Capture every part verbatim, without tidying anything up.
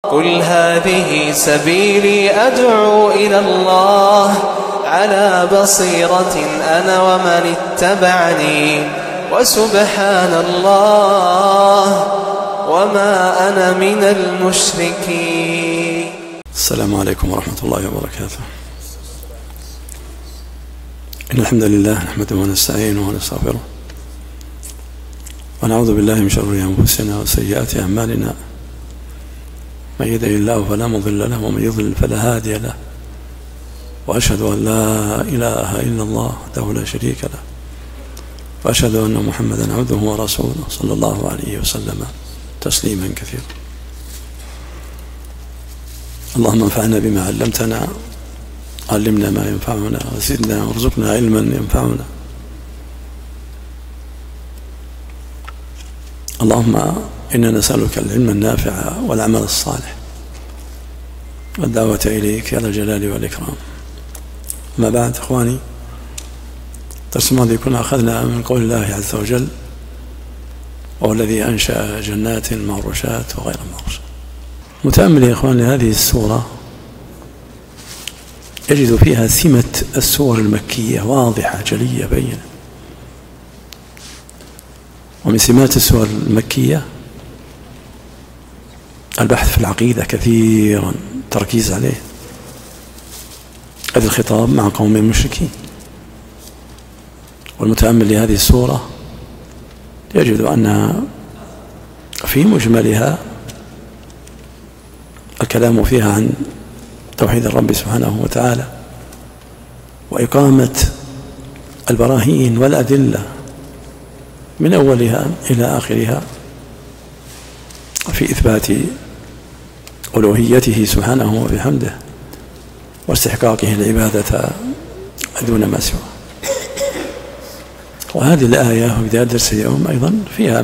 قل هذه سبيلي أدعو إلى الله على بصيرة أنا ومن اتبعني وسبحان الله وما أنا من المشركين. السلام عليكم ورحمة الله وبركاته. إن الحمد لله نحمده ونستعينه ونستغفره ونعوذ بالله من شرور أنفسنا وسيئات أعمالنا، من يهده الله فلا مضل له ومن يضلل فلا هادي له، وأشهد أن لا إله إلا الله وحده لا شريك له، وأشهد أن محمدا عبده ورسوله صلى الله عليه وسلم تسليما كثيرا. اللهم انفعنا بما علمتنا، علمنا ما ينفعنا، وزدنا وارزقنا علما ينفعنا. اللهم إنا نسألك العلم النافع والعمل الصالح والدعوة إليك يا ذا الجلال والإكرام. أما بعد إخواني، الدرس الماضي كنا أخذنا من قول الله عز وجل: وهو الذي أنشأ جنات معروشات وغير معروشات. متأمل يا إخواني هذه السورة يجد فيها سمة السور المكية واضحة جلية بينة. ومن سمات السور المكية البحث في العقيدة كثيرا، تركيز عليه، هذا الخطاب مع قوم مشركين. والمتأمل لهذه السورة يجد أن في مجملها الكلام فيها عن توحيد الرب سبحانه وتعالى وإقامة البراهين والأدلة من أولها إلى آخرها في إثبات ألوهيته سبحانه وبحمده واستحقاقه العبادة دون ما سواه. وهذه الآية في بداية درس اليوم أيضا فيها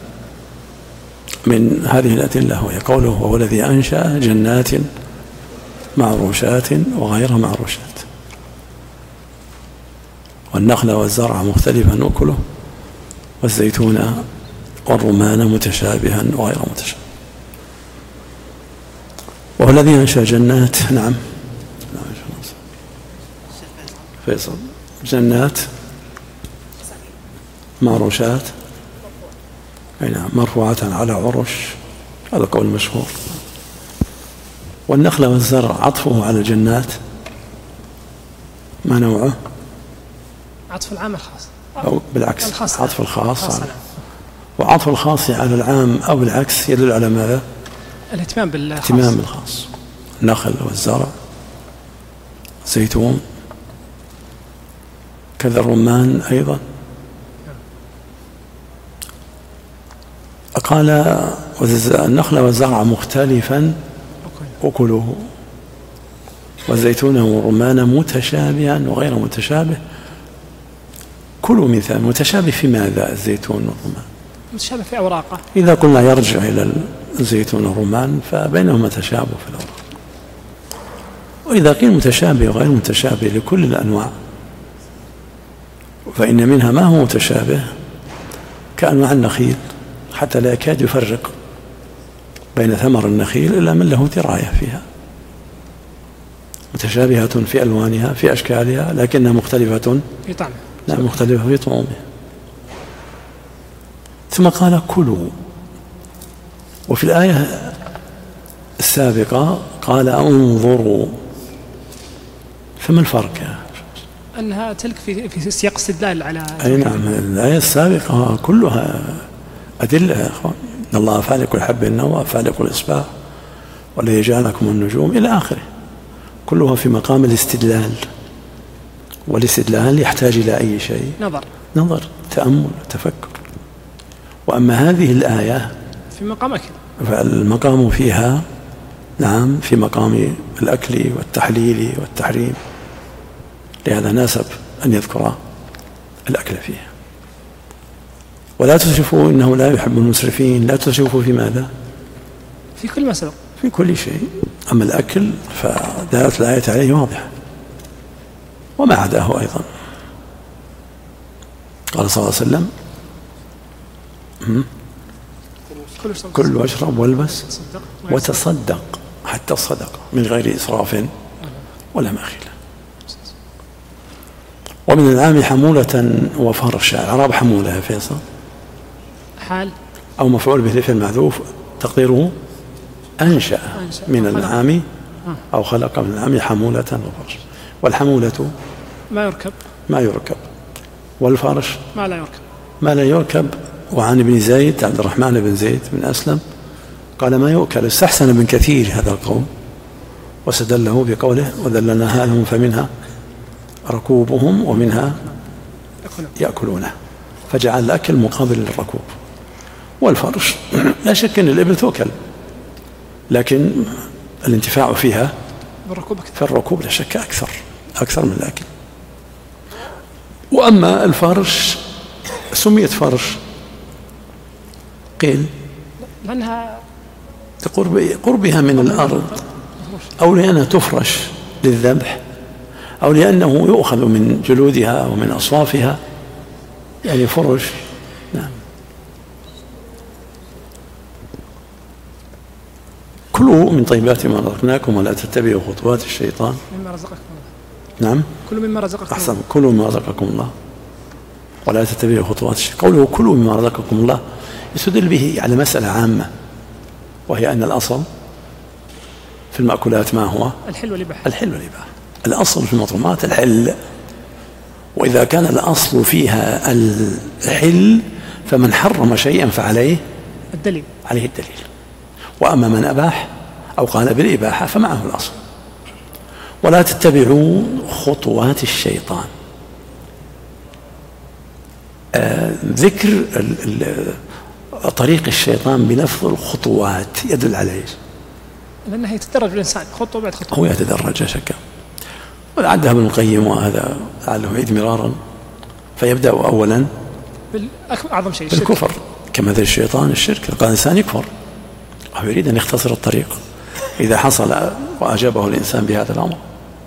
من هذه الأدلة، وهي قوله: وهو الذي أنشأ جنات معروشات وغير معروشات والنخل والزرع مختلفا أكله والزيتون والرمان متشابها وغير متشابه. وهو الذي أنشأ جنات، نعم فيصل، جنات معروشات، أي نعم، مرفوعة على عرش، هذا قول مشهور. والنخل والزرع عطفه على الجنات ما نوعه؟ عطف العام الخاص أو بالعكس الخاص. عطف الخاص الخاص على. وعطف الخاص على العام أو بالعكس يدل على ماذا؟ الاهتمام بالخاص، اهتمام بالخاص. النخل والزرع، زيتون، كذا الرمان أيضا. قال: النخل والزرع مختلفا أكله والزيتون والرمان متشابها وغير متشابه. كل مثال متشابه في ماذا؟ الزيتون والرمان متشابه في أوراقه. إذا قلنا يرجع إلى الزيتون والرمان فبينهما تشابه في الأوراق. وإذا قيل متشابه وغير متشابه لكل الأنواع فإن منها ما هو متشابه كأنواع النخيل، حتى لا يكاد يفرق بين ثمر النخيل إلا من له دراية فيها، متشابهة في ألوانها في أشكالها لكنها مختلفة في طعمها، لا مختلفة في طعومها. ثم قال: كلوا. وفي الآية السابقة قال: انظروا. فما الفرق؟ أنها تلك في في سياق استدلال على. أي نعم، الآية السابقة كلها أدلة يا أخوان. إن الله فالق الحب النوى فالق الإصباح والذي جعلكم النجوم إلى آخره، كلها في مقام الاستدلال. والاستدلال يحتاج إلى أي شيء؟ نظر نظر، تأمل، تفكر. وأما هذه الآية في مقام أكل، فالمقام فيها نعم في مقام الأكل والتحليل والتحريم، لهذا ناسب أن يذكر الأكل فيها. ولا تسرفوا إنه لا يحب المسرفين. لا تسرفوا في ماذا؟ في كل ما سبق، في كل شيء. أما الأكل فدلالة الآية عليه واضحة، وما عداه أيضا. قال صلى الله عليه وسلم: كل واشرب والبس وتصدق، حتى الصدقة من غير إسراف ولا مخيلة. ومن العام حمولة وفرشا. إعراب حمولة يا فيصل؟ حال أو مفعول به لفعل محذوف تقديره أنشأ من العام أو خلق من العام حمولة وفرشا. والحمولة ما يركب ما يركب، والفرش ما لا يركب ما لا يركب. وعن ابن زيد عبد الرحمن بن زيد بن أسلم قال ما يؤكل. استحسن ابن كثير هذا القول واستدله بقوله وذللناها لهم فمنها ركوبهم ومنها يأكلونه، فجعل الأكل مقابل للركوب. والفرش لا شك أن الإبل تؤكل، لكن الانتفاع فيها في الركوب لا شك أكثر أكثر من الأكل. وأما الفرش سميت فرش قيل لأنها قربها من الأرض، أو لأنها تفرش للذبح، أو لأنه يؤخذ من جلودها ومن أصوافها، يعني فرش. نعم. كلوا من طيبات ما رزقناكم ولا تتبعوا خطوات الشيطان. مما رزقكم الله. نعم. كلوا مما رزقكم الله. أحسن. كلوا مما رزقكم الله ولا تتبعوا خطوات الشيطان. قوله كلوا مما رزقكم الله يستدل به على مسألة عامة، وهي أن الأصل في المأكولات ما هو؟ الحل والإباحة. الحل والإباحة. الأصل في المطعومات الحل، وإذا كان الأصل فيها الحل فمن حرم شيئا فعليه الدليل عليه الدليل. وأما من أباح أو قال بالإباحة فمعه الأصل. ولا تتبعوا خطوات الشيطان. آه ذكر ال ال طريق الشيطان بلفظ الخطوات يدل على ايش؟ لأنه يتدرج الإنسان خطوة بعد خطوة. هو يتدرج شكا. وعدها ابن القيم، وهذا لعله يعيد مرارا، فيبدأ أولا أعظم شيء بالكفر كمثل الشيطان الشرك. قال الإنسان يكفر أو يريد أن يختصر الطريق، إذا حصل وأجابه الإنسان بهذا الأمر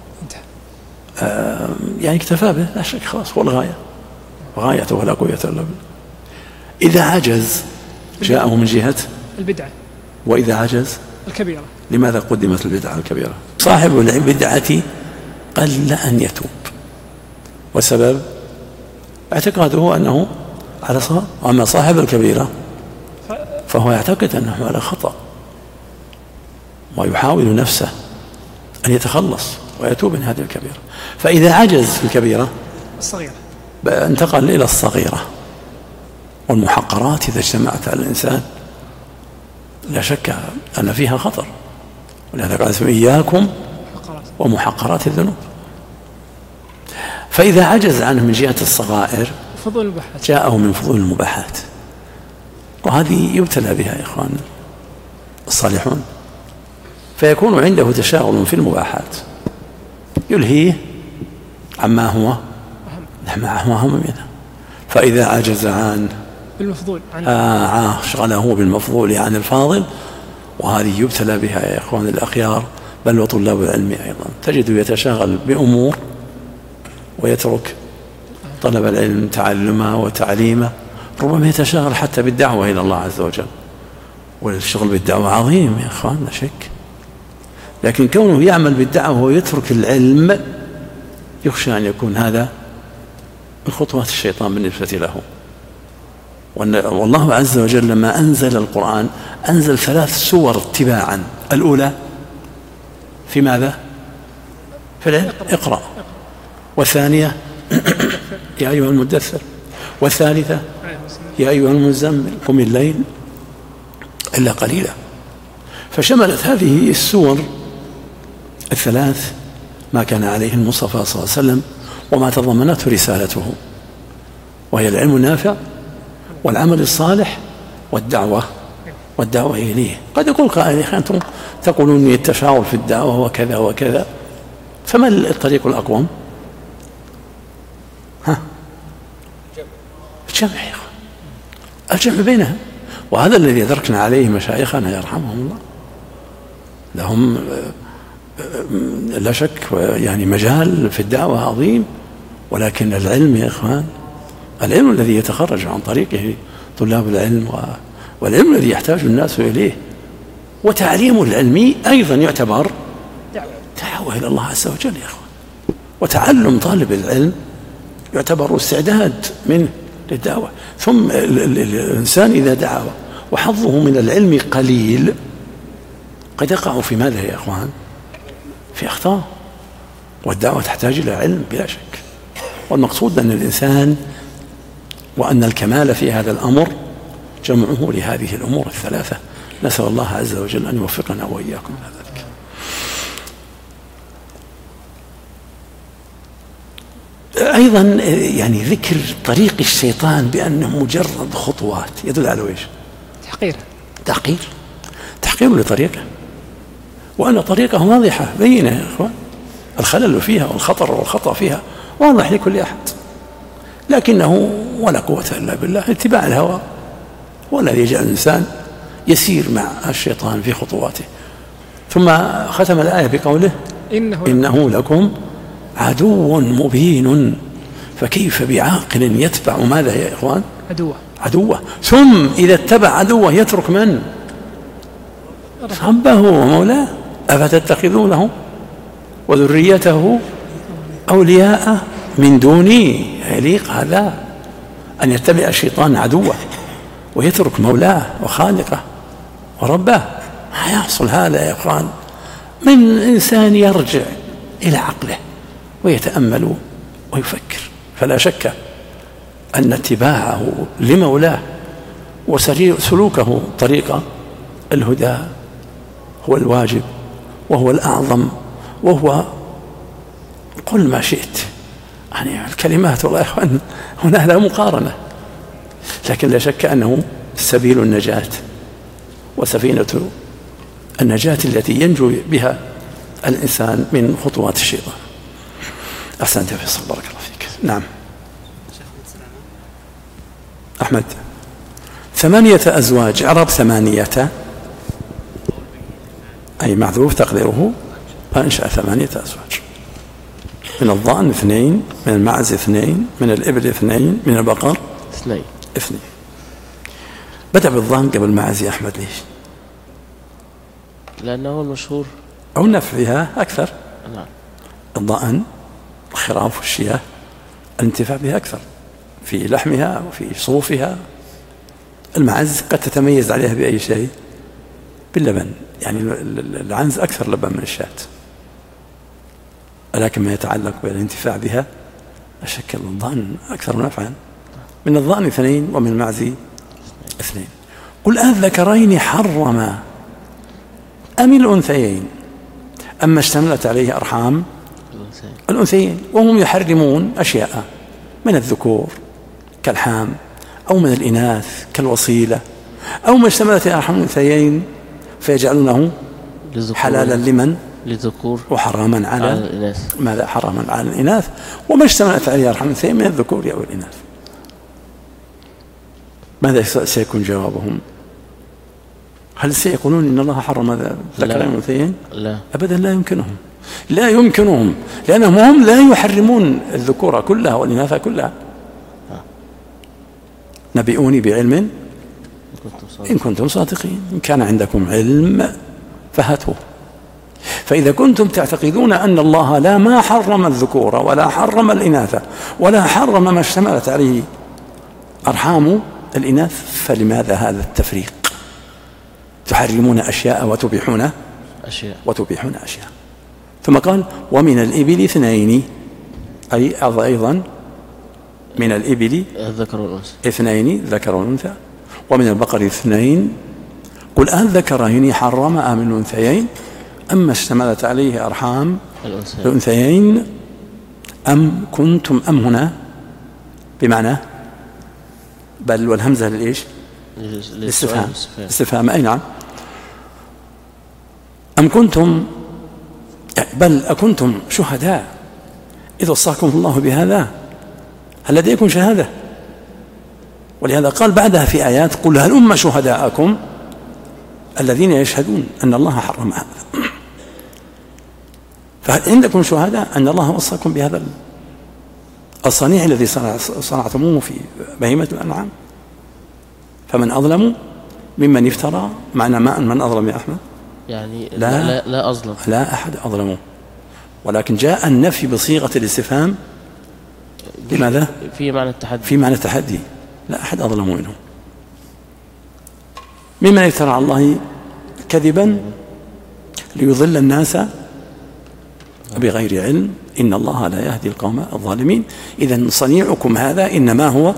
آه يعني اكتفى به لا شك، خلاص هو الغاية، غايته لا قوة إلا بالله. إذا عجز جاءه من جهة البدعة، وإذا عجز الكبيرة. لماذا قدمت البدعة الكبيرة؟ صاحب البدعة قل أن يتوب، والسبب اعتقاده أنه على صواب. وأما صاحب الكبيرة فهو يعتقد أنه على خطأ، ويحاول نفسه أن يتخلص ويتوب من هذه الكبيرة. فإذا عجز في الكبيرة الصغيرة انتقل إلى الصغيرة. والمحقرات إذا اجتمعت على الإنسان لا شك أن فيها خطر، ولهذا قال إياكم ومحقرات الذنوب. فإذا عجز عنه من جهة الصغائر فضول المباحات جاءه من فضول المباحات، وهذه يبتلى بها يا إخوان الصالحون، فيكون عنده تشاغل في المباحات يلهيه عما هو ما هو منه. فإذا عجز عن بالمفضول عن آه شغله بالمفضول عن الفاضل، وهذه يبتلى بها يا إخوان الأخيار، بل وطلاب العلم أيضا تجد يتشاغل بأمور ويترك طلب العلم تعلمه وتعليمه، ربما يتشاغل حتى بالدعوة إلى الله عز وجل، والشغل بالدعوة عظيم يا إخوان لا شك، لكن كونه يعمل بالدعوة ويترك العلم يخشى أن يكون هذا من خطوات الشيطان بالنسبة له. والله عز وجل لما أنزل القرآن أنزل ثلاث سور اتباعا. الأولى في ماذا؟ في العلم اقرأ، والثانية يا أيها المدثر، والثالثة يا أيها المزمل قم الليل إلا قليلا. فشملت هذه السور الثلاث ما كان عليه المصطفى صلى الله عليه وسلم وما تضمنته رسالته، وهي العلم النافع والعمل الصالح والدعوة والدعوة إليه. قد يقول قائل يا أنتم تقولون التشاور في الدعوة وكذا وكذا، فما الطريق الأقوم؟ ها الجمع يا أخوان، الجمع بينها، وهذا الذي أدركنا عليه مشايخنا يرحمهم الله، لهم لا شك يعني مجال في الدعوة عظيم، ولكن العلم يا إخوان، العلم الذي يتخرج عن طريقه طلاب العلم والعلم الذي يحتاج الناس إليه. وتعليم العلم أيضا يعتبر دعوة إلى الله عز وجل يا أخوان. وتعلم طالب العلم يعتبر استعداد منه للدعوة. ثم الإنسان إذا دعا وحظه من العلم قليل قد يقع في ماذا يا أخوان؟ في أخطاء. والدعوة تحتاج إلى علم بلا شك. والمقصود أن الإنسان وأن الكمال في هذا الأمر جمعه لهذه الأمور الثلاثة. نسأل الله عز وجل أن يوفقنا وإياكم على ذلك. أيضا يعني ذكر طريق الشيطان بأنه مجرد خطوات يدل على إيش؟ تحقير تحقير تحقير لطريقه، وأن طريقه واضحة بينة يا إخوان. الخلل فيها والخطر والخطأ فيها واضح لكل أحد، لكنه ولا قوة إلا بالله اتباع الهوى والذي يجعل الإنسان يسير مع الشيطان في خطواته. ثم ختم الآية بقوله إنه, إنه لكم عدو مبين. فكيف بعاقل يتبع ماذا يا إخوان؟ عدوه عدوه. ثم إذا اتبع عدوه يترك من؟ ربه ومولاه. أفتتخذونه وذريته أولياء من دوني؟ يليق هذا أن يتبع الشيطان عدوه ويترك مولاه وخالقه وربه؟ ما يحصل هذا يا إخوان من إنسان يرجع إلى عقله ويتأمل ويفكر. فلا شك أن اتباعه لمولاه وسلوكه طريق الهدى هو الواجب وهو الأعظم، وهو قل ما شئت. يعني الكلمات والله يا إخوان هنا لا مقارنة، لكن لا شك أنه سبيل النجاة وسفينة النجاة التي ينجو بها الإنسان من خطوات الشيطان. أحسنت يا فيصل، بارك الله فيك. نعم أحمد. ثمانية أزواج، إعراب ثمانية أي محذوف تقديره فأنشأ ثمانية أزواج. من الضأن اثنين، من المعز اثنين، من الإبل اثنين، من البقر اثنين اثنين. بدأ بالضأن قبل المعز يا أحمد، ليش؟ لأنه المشهور أو النفع فيها أكثر. نعم. الضأن الخراف والشياه الانتفاع بها أكثر في لحمها وفي صوفها. المعز قد تتميز عليها بأي شيء؟ باللبن، يعني العنز أكثر لبن من الشاة، لكن ما يتعلق بالانتفاع بها أشكل الضأن أكثر نفعا. من الضأن اثنين ومن المعز اثنين. قل أذكرين حرم أم الأنثيين أما اشتملت عليه أرحام الأنثيين؟ وهم يحرمون أشياء من الذكور كالحام أو من الإناث كالوصيلة أو ما اشتملت عليه أرحام الأنثيين فيجعلونه حلالا لمن؟ للذكور وحراما على, على الإناث. ماذا حراما على الإناث؟ وما اشتملت عليه أرحام الأنثيين من الذكور أو الإناث. ماذا سيكون جوابهم؟ هل سيقولون إن الله حرم الذكرين والأنثيين؟ لا أبدا، لا يمكنهم لا يمكنهم لأنهم هم لا يحرمون الذكور كلها والإناث كلها. نبئوني بعلم إن كنتم صادقين، إن كان عندكم علم فهاتوه. فإذا كنتم تعتقدون أن الله لا ما حرم الذكور ولا حرم الإناث ولا حرم ما اشتملت عليه أرحام الإناث، فلماذا هذا التفريق؟ تحرمون أشياء وتبيحون أشياء وتبيحون أشياء. ثم قال ومن الإبل اثنين، أي أيضا من الإبل الذكر والأنثى اثنين ذكر والأنثى، ومن البقر اثنين. قل أذكرين حرم أم الأنثيين أما اشتملت عليه أرحام الأنثيين أم كنتم؟ أم هنا بمعنى بل والهمزة للإيش؟ الاستفهام. استفهام أي نعم. أم كنتم بل أكنتم شهداء إذ وصاكم الله بهذا؟ هل لديكم شهادة؟ ولهذا قال بعدها في آيات قل هلم شهداءكم الذين يشهدون أن الله حرم هذا. فهل عندكم شهادة أن الله وصاكم بهذا الصنيع الذي صنعتموه في بهيمة الأنعام؟ فمن أظلم ممن افترى. معنى ما من أظلم يا أحمد؟ يعني لا, لا, لا أظلم، لا أحد أظلمه، ولكن جاء النفي بصيغة الاستفهام. لماذا؟ في معنى التحدي. في معنى التحدي، لا أحد أظلم منه. ممن افترى على الله كذبا ليضل الناس بغير علم إن الله لا يهدي القوم الظالمين. إذن صنيعكم هذا إنما هو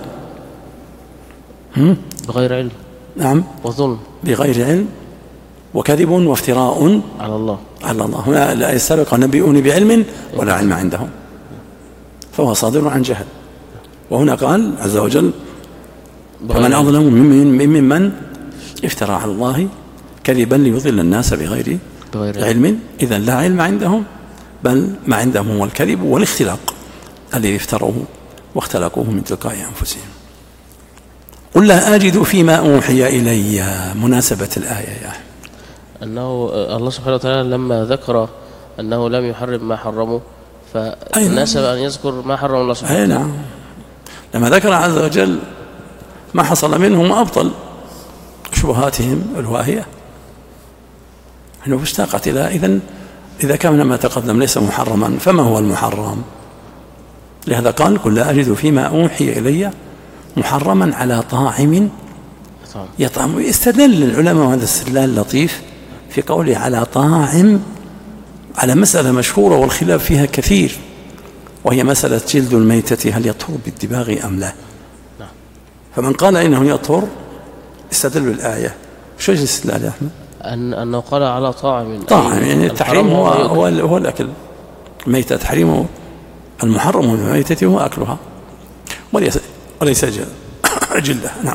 بغير علم. نعم، وظلم بغير علم وكذب وافتراء على الله على الله. هنا لا يسألك نبئوني بعلم ولا علم عندهم، فهو صادر عن جهل. وهنا قال عز وجل فمن أظلم ممن من من افترى على الله كذبا ليضل الناس بغير علم. إذن لا علم عندهم، بل ما عندهم هو الكذب والاختلاق الذي افتروه واختلقوه من تلقاء أنفسهم. قل لا أجد فيما أوحي إلي. مناسبة الآية يا أحمد أنه الله سبحانه وتعالى لما ذكر أنه لم يحرم ما حرمه فناسب أن يذكر ما حرم الله سبحانه وتعالى. نعم، لما ذكر عز وجل ما حصل منهم وأبطل شبهاتهم الواهية أنه اشتاقت إلى إذن إذا كان ما تقدم ليس محرما فما هو المحرم؟ لهذا قال قل لا أجد فيما أوحي إلي محرما على طاعم يطعم. استدل العلماء وهذا استدلال لطيف في قوله على طاعم على مسألة مشهورة والخلاف فيها كثير، وهي مسألة جلد الميتة هل يطهر بالدباغ أم لا. فمن قال إنه يطهر استدل بالآية. شو الاستدلال يا أحمد؟ أن أنه قال على طاعم طاعم يعني التحريم هو, هو, هو الأكل. الميتة تحريمه، المحرم من الميتة هو أكلها وليس, وليس جلدها. نعم،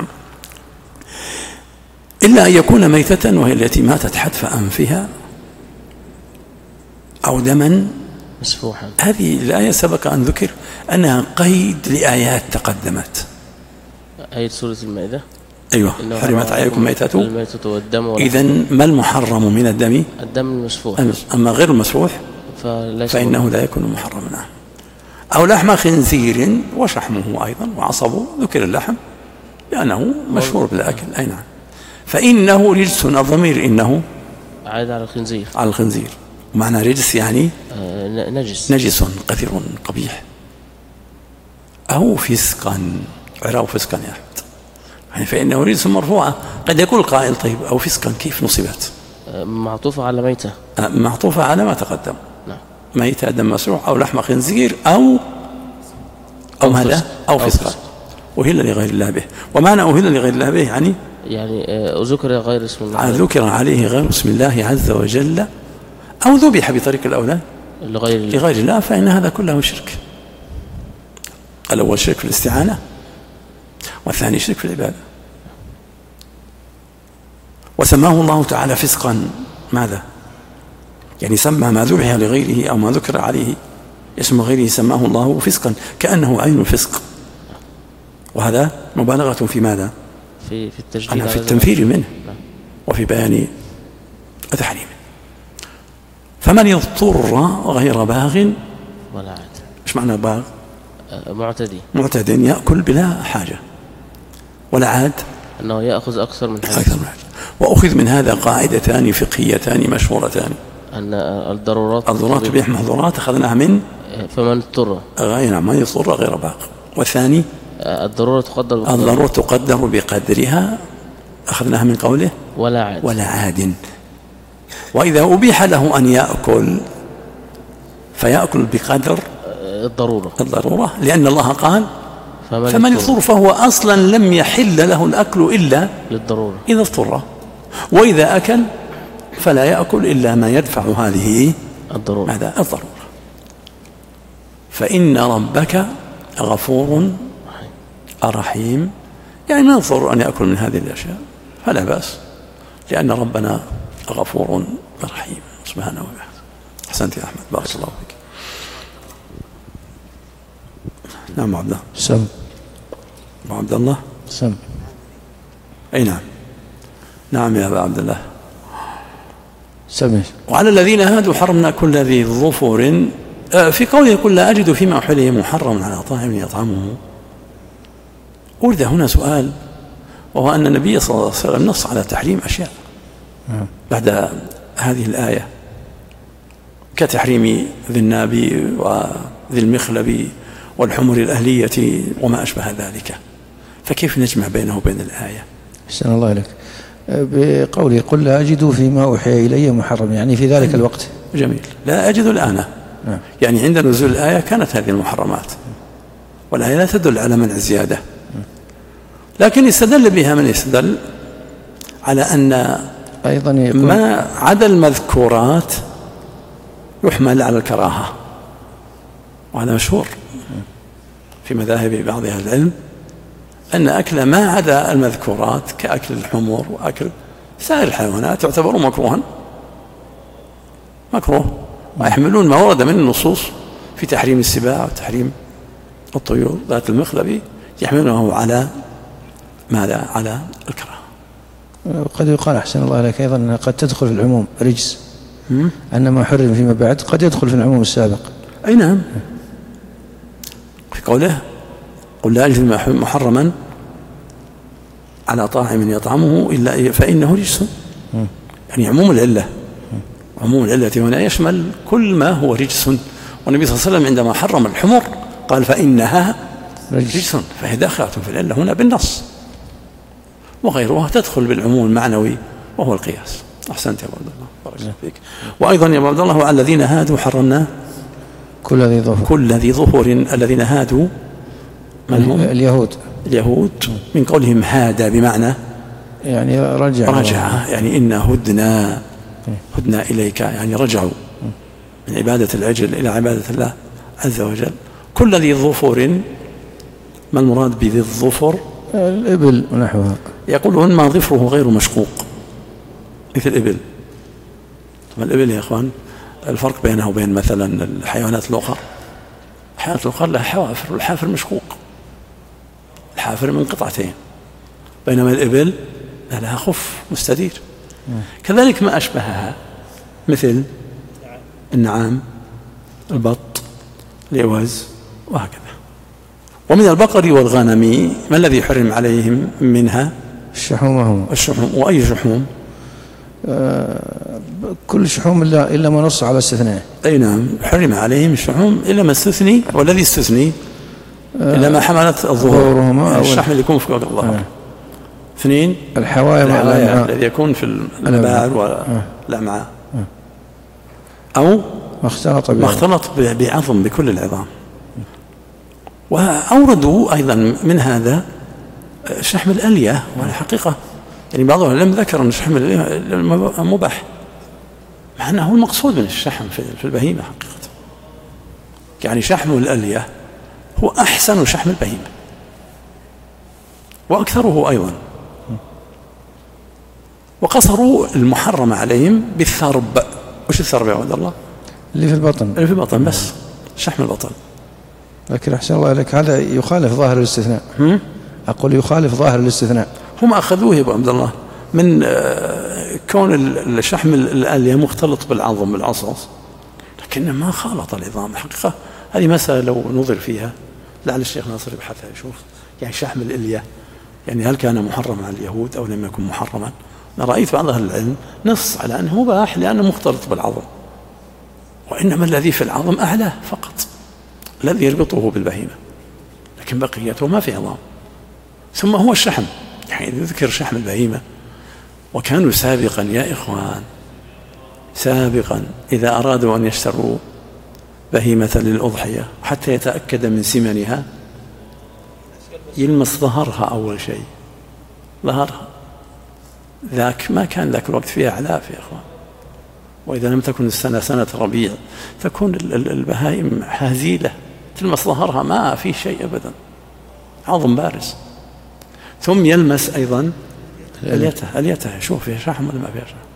إلا أن يكون ميتة وهي التي ماتت حتف أنفها أو دما مسفوحا. هذه الآية سبق أن ذكر أنها قيد لآيات تقدمت. آية سورة المائدة. أيوة، حرمت عليكم ميتة الميتة والدم. إذن ما المحرم من الدم؟ الدم المسفوح. أما غير المسفوح فإنه لا يكون محرما. أو لحم خنزير وشحمه أيضا وعصبه. ذكر اللحم لأنه مشهور بالأكل. أي نعم. فإنه رجس. الضمير إنه عاد على الخنزير. على الخنزير. معنى رجس يعني آه نجس. نجس قذر قبيح. أو فسقا. عراو فسقا يا أحمد يعني فإنه رجس مرفوعة. قد يقول القائل طيب أو فسقا كيف نصبت؟ آه معطوفة على ميتة. آه معطوفة على ما تقدم. نعم. ميتة دم مسروح أو لحم خنزير أو أو ماذا؟ أو فسقا. أهل لغير الله به. ومعنى أهل لغير الله به يعني يعني ذكر غير اسم الله، ذكر عليه غير اسم الله عز وجل أو ذبح بطريق الأولى لغير الله. لغير الله فإن هذا كله شرك. الأول شرك في الاستعانة والثاني شرك في العبادة. وسماه الله تعالى فسقا. ماذا؟ يعني سمى ما ذبح لغيره أو ما ذكر عليه اسم غيره سماه الله فسقا كأنه عين الفسق، وهذا مبالغة في ماذا؟ في في التجديد، في التنفير منه وفي بيان تحريمه. فمن يضطر غير باغ ولا عاد. ايش معنى باغ؟ معتدي. معتد يأكل بلا حاجة. ولا عاد أنه يأخذ أكثر من حاجة. أكثر من حاجة. وأخذ من هذا قاعدتان فقهيتان مشهورتان. أن الضرورات الضرورات تبيح محظورات أخذناها من فمن اضطر غير من يضطر غير باغ. والثاني الضرورة تقدر بقدرها. الضرورة تقدر بقدرها أخذناها من قوله ولا عاد. ولا عاد. وإذا أبيح له أن يأكل فيأكل بقدر الضرورة الضرورة لأن الله قال فمن, فمن يضطر فهو أصلا لم يحل له الأكل إلا للضرورة إذا اضطر. وإذا أكل فلا يأكل إلا ما يدفع هذه الضرورة. هذا الضرورة. فإن ربك غفور رحيم. يعني ما يضطر أن يأكل من هذه الأشياء فلا بأس لأن ربنا غفور رحيم سبحانه وتعالى. أحسنت يا أحمد، بارك الله فيك. نعم عبد الله. سم. أبو عبد الله. سم. أي نعم. نعم يا أبا عبد الله. سمع. وعلى الذين هادوا حرمنا كل ذي ظفر. في قوله يقول لا أجد فيما أحله محرم على طاعم يطعمه. ورد هنا سؤال وهو أن النبي صلى الله عليه وسلم نص على تحريم أشياء بعد هذه الآية، كتحريم ذي الناب وذي المخلب والحمر الأهلية وما أشبه ذلك. فكيف نجمع بينه وبين الآية؟ أحسن الله لك. بقوله قل لا أجد فيما أوحي إلي محرم، يعني في ذلك الوقت. جميل. لا أجد الآن، يعني عند نزول الآية كانت هذه المحرمات، والآية لا تدل على منع الزيادة، لكن يستدل بها من يستدل على أن أيضا ما عدا المذكورات يحمل على الكراهة، وهذا مشهور في مذاهب بعض أهل العلم أن أكل ما عدا المذكورات كأكل الحمر وأكل سائر الحيوانات يعتبر مكروها مكروه، ويحملون ما ورد من النصوص في تحريم السباع وتحريم الطيور ذات المخلب يحملونه على ماذا؟ على الكراهة. قد يقال أحسن الله لك أيضا أنها قد تدخل في العموم رجس، أن ما حرم فيما بعد قد يدخل في العموم السابق. أي نعم، في قوله قل لا أجد محرما على طاعم يطعمه إلا فإنه رجس، يعني عموم العلة، عموم العلة هنا يشمل كل ما هو رجس. والنبي صلى الله عليه وسلم عندما حرم الحمر قال فإنها رجس، فهي داخلة في العلة هنا بالنص، وغيرها تدخل بالعموم المعنوي وهو القياس. أحسنت يا عبد الله، بارك الله فيك. وأيضا يا عبد الله وعلى الذين هادوا حرمنا كل ذي ظفر، كل ذي ظفر. الذين هادوا من هم؟ اليهود. اليهود من قولهم هادى بمعنى يعني رجع رجع، يعني إنا هدنا هدنا إليك، يعني رجعوا من عبادة العجل إلى عبادة الله عز وجل. كل ذي ظفر، ما المراد بذي الظفر؟ الإبل ونحوها. يقولون ما ظفره غير مشقوق مثل الإبل. ما الإبل يا أخوان؟ الفرق بينه وبين مثلا الحيوانات الأخرى، الحيوانات الأخرى لها حوافر، والحافر مشقوق، الحافر من قطعتين، بينما الإبل لها خف مستدير. كذلك ما أشبهها مثل النعام، البط، العوز، وهكذا. ومن البقر والغنم ما الذي حرم عليهم منها؟ الشحوم. الشحوم. وأي شحوم؟ آه كل شحوم إلا, إلا ما نص على استثناء. أي نعم، حرم عليهم الشحوم إلا ما استثني. والذي استثني آه إلا ما حملت الظهور، الشحم اللي يكون في الظهر. آه. اثنين الحوايا الذي يكون في الأباعر والأمعاء، أو ما اختلط ما اختلط بعظم بكل العظام. وأوردوا أيضا من هذا شحم الألية، والحقيقة يعني بعضهم لم ذكر أن شحم الألية مباح، مع أنه المقصود من الشحم في البهيمة حقيقة. يعني شحم الألية هو أحسن شحم البهيمة وأكثره أيضا. وقصروا المحرم عليهم بالثرب. وش الثرب يا عبد الله؟ اللي في البطن. اللي في البطن بس، شحم البطن. لكن أحسن الله لك هذا يخالف ظاهر الاستثناء. هم؟ أقول يخالف ظاهر الاستثناء. هم أخذوه يا أبو عبد الله من كون الشحم الألية مختلط بالعظم بالعصاص، لكن ما خالط العظام. الحقيقة هذه مسألة لو نظر فيها لعل الشيخ ناصر يبحثها يشوف، يعني شحم الألية يعني هل كان محرما على اليهود أو لم يكن محرما. أنا رأيت بعض أهل العلم نص على أنه مباح لأنه مختلط بالعظم، وإنما الذي في العظم أعلاه فقط، الذي يربطه بالبهيمة، لكن بقيته ما في عظام. ثم هو الشحم، يعني ذكر شحم البهيمة. وكانوا سابقا يا إخوان سابقا إذا أرادوا أن يشتروا بهيمة للأضحية حتى يتأكد من سمنها يلمس ظهرها أول شيء، ظهرها. ذاك ما كان ذاك الوقت فيها أعلاف يا إخوان، وإذا لم تكن السنة سنة ربيع تكون البهائم هزيلة، تلمس ظهرها ما في شيء أبدا، عظم بارز. ثم يلمس أيضا اليته، اليته شوف فيها شحم ولا ما فيها شحم.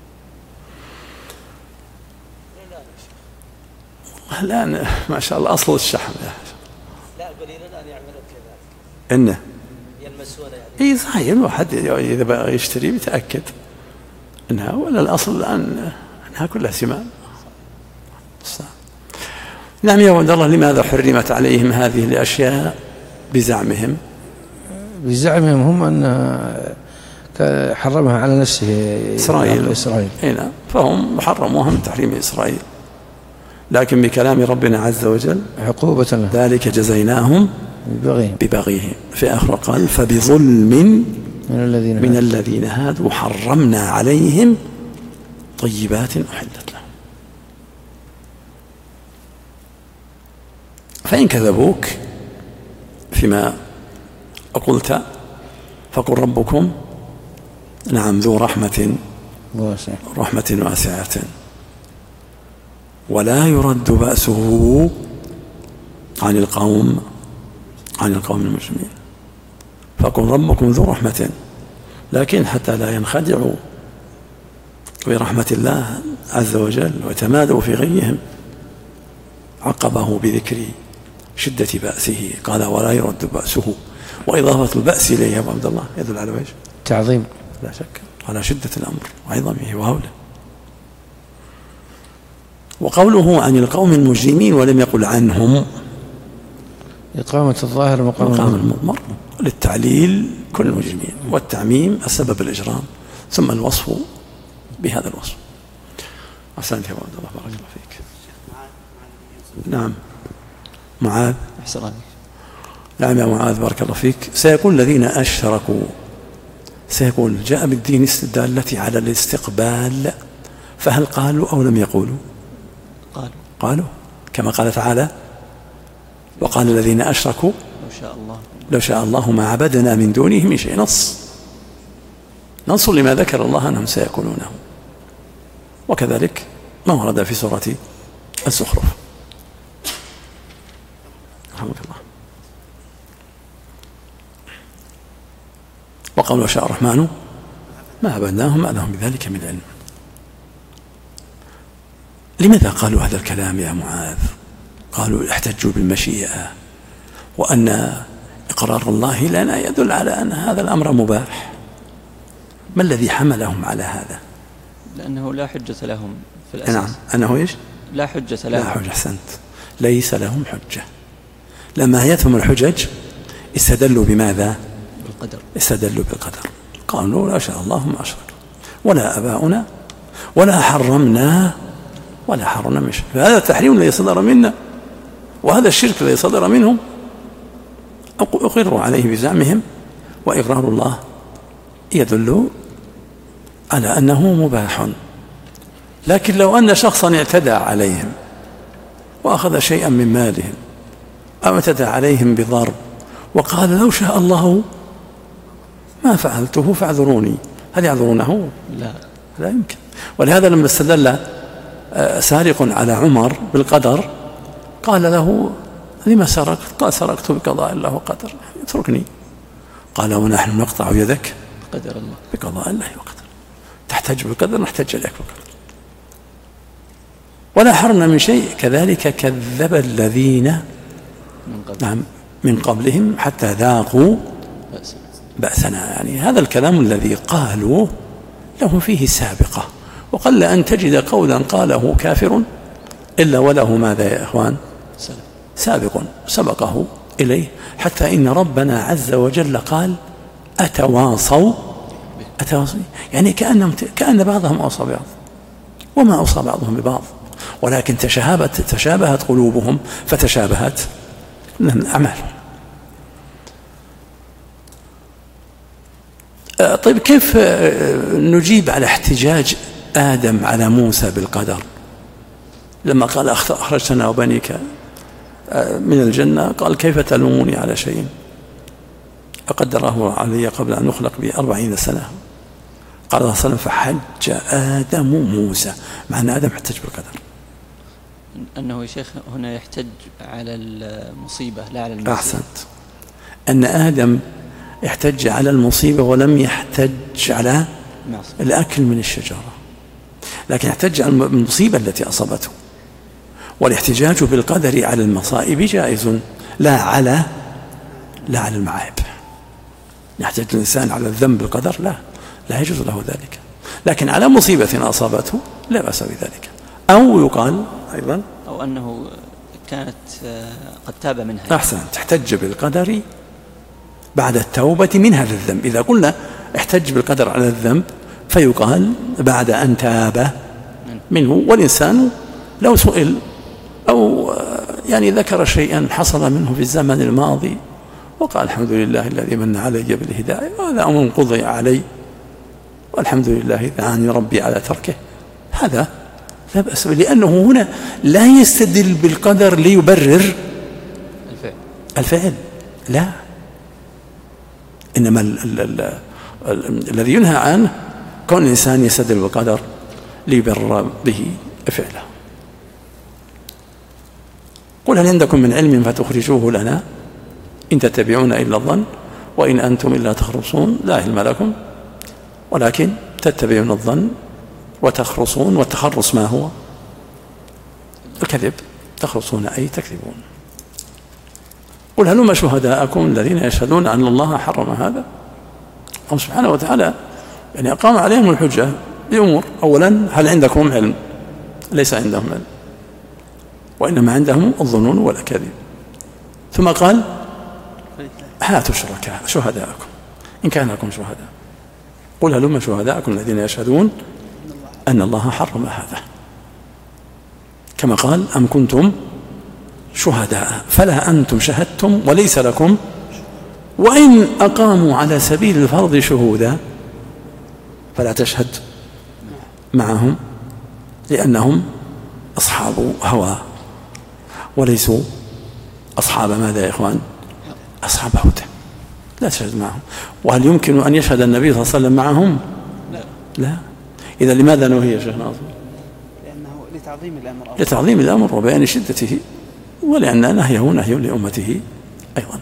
الآن ما شاء الله أصل الشحم. لا القليل الآن يعملون كذلك، إنه يلمسون يعني. إيه صحيح، الواحد إذا بغى يشتري بيتأكد إنها، ولا الأصل الآن أنها كلها سمان. نعم يا عبد الله، لماذا حرمت عليهم هذه الأشياء بزعمهم؟ بزعمهم هم أن حرمها على نفسه إسرائيل, إسرائيل. هنا فهم حرموها من تحريم إسرائيل، لكن بكلام ربنا عز وجل عقوبة له ذلك جزيناهم ببغيهم, ببغيهم. في آخر قال فبظلم من الذين, من الذين هادوا حرمنا عليهم طيبات أحلت لهم. فإن كذبوك فيما قلت فقل ربكم نعم ذو رحمة واسعة رحمة واسعة ولا يرد بأسه عن القوم عن القوم المجرمين. فقل ربكم ذو رحمة، لكن حتى لا ينخدعوا برحمة الله عز وجل ويتمادوا في غيهم عقبه بذكر شدة بأسه، قال ولا يرد بأسه، وإضافة البأس إليه يا أبو عبد الله يدل على وجه تعظيم لا شك على شدة الأمر وعظمه وهوله. وقوله عن القوم المجرمين ولم يقل عنهم إقامة الظاهر مقام المضمر للتعليل كل المجرمين، والتعميم السبب الإجرام، ثم الوصف بهذا الوصف. أحسنت يا أبو عبد الله بارك الله فيك. نعم معاذ نعم يا معاذ بارك الله فيك. سيقول الذين أشركوا سيقول جاء بالدين استدالة على الاستقبال، فهل قالوا أو لم يقولوا؟ قالوا قالوا كما قال تعالى وقال الذين أشركوا لو شاء الله لو شاء الله ما عبدنا من دونه من شيء. نص نص لما ذكر الله أنهم سيكونونه، وكذلك ما ورد في سورة الزخرف. رحمك الله. وقالوا لو شاء الرحمن ما عبدناهم ما لهم بذلك من علم. لماذا قالوا هذا الكلام يا معاذ؟ قالوا احتجوا بالمشيئة، وأن إقرار الله لنا يدل على أن هذا الأمر مباح. ما الذي حملهم على هذا؟ لأنه لا حجة لهم في الأساس. نعم أنه إيش؟ لا حجة لهم. لا حجة، أحسنت، ليس لهم حجة. لما هيتهم الحجج استدلوا بماذا؟ بالقدر. استدلوا بالقدر، قالوا لا شاء الله ما أشرك ولا أباؤنا ولا حرمنا ولا حرمنا من شيء. فهذا التحريم الذي صدر منا وهذا الشرك الذي صدر منهم أقروا عليه بزعمهم، وإقرار الله يدل على أنه مباح. لكن لو أن شخصا اعتدى عليهم وأخذ شيئا من مالهم أو اعتدى عليهم بضرب وقال لو شاء الله ما فعلته فاعذروني، هل يعذرونه؟ لا لا يمكن. ولهذا لما استدل سارق على عمر بالقدر قال له لما سرقت؟ قال سرقت بقضاء الله وقدر، اتركني. قال ونحن نقطع يدك قدر الله بقضاء الله وقدر، تحتج بالقدر نحتج عليك بالقدر ولا حرمنا من شيء. كذلك كذب الذين من قبل. نعم من قبلهم حتى ذاقوا بأسنا. بأسنا. يعني هذا الكلام الذي قالوه له فيه سابقة، وقل أن تجد قولا قاله كافر إلا وله ماذا يا إخوان؟ سابق سبقه إليه، حتى إن ربنا عز وجل قال أتواصوا أتواصوا يعني كأنهم كأن بعضهم أوصى بعض وما أوصى بعضهم ببعض، ولكن تشابهت تشابهت قلوبهم فتشابهت أعمالهم. طيب كيف نجيب على احتجاج آدم على موسى بالقدر لما قال أخرجتنا وبنيك من الجنة؟ قال كيف تلوموني على شيء أقدره علي قبل أن نخلق بأربعين سنة؟ قال الله صلى الله عليه وسلم فحج آدم موسى، مع أن آدم احتج بالقدر. أنه يا شيخ هنا يحتج على المصيبة لا على المصيبة. أحسنت، أن آدم احتج على المصيبة ولم يحتج على الأكل من الشجرة، لكن احتج على المصيبة التي أصابته. والاحتجاج بالقدر على المصائب جائز، لا على لا على المعايب. يحتج الإنسان على الذنب بالقدر، لا لا يجوز له ذلك، لكن على مصيبة أصابته لا بأس بذلك. أو يقال أيضا أو أنه كانت قد تاب منها. أحسن، تحتج بالقدر بعد التوبة من هذا الذنب. إذا قلنا احتج بالقدر على الذنب فيقال بعد أن تاب منه. والإنسان لو سئل أو يعني ذكر شيئا حصل منه في الزمن الماضي وقال الحمد لله الذي من علي بالهداية، هذا أمر قضي علي والحمد لله دعاني ربي على تركه، هذا لا بأس، لأنه هنا لا يستدل بالقدر ليبرر الفعل, الفعل. لا، إنما ال ال ال ال الذي ينهى عنه كون الإنسان يستدل بالقدر ليبرر به فعله. قل هل عندكم من علم فتخرجوه لنا إن تتبعون إلا الظن وإن أنتم إلا تخرصون لا علم لكم ولكن تتبعون الظن وتخرصون. والتخرص ما هو؟ الكذب، تخرصون أي تكذبون. قل هلما شهداءكم الذين يشهدون أن الله حرم هذا. الله سبحانه وتعالى يعني أقام عليهم الحجة بأمور. أولا هل عندكم علم؟ ليس عندهم علم، وإنما عندهم الظنون والأكاذيب. ثم قال هاتوا الشركاء شهداءكم إن كان لكم شهداء. قل هلما شهداءكم الذين يشهدون أن الله حرم هذا. كما قال أم كنتم شهداء فلا أنتم شهدتم وليس لكم وإن أقاموا على سبيل الفرض شهودا فلا تشهد معهم لأنهم أصحاب هوى وليسوا أصحاب ماذا يا إخوان؟ أصحاب هدى، لا تشهد معهم. وهل يمكن أن يشهد النبي صلى الله عليه وسلم معهم؟ لا, لا. إذا لماذا نهي يا شيخ ناصر؟ لأنه لتعظيم الأمر، لتعظيم الأمر وبيان شدته، ولأن نهيه نهي لأمته أيضا.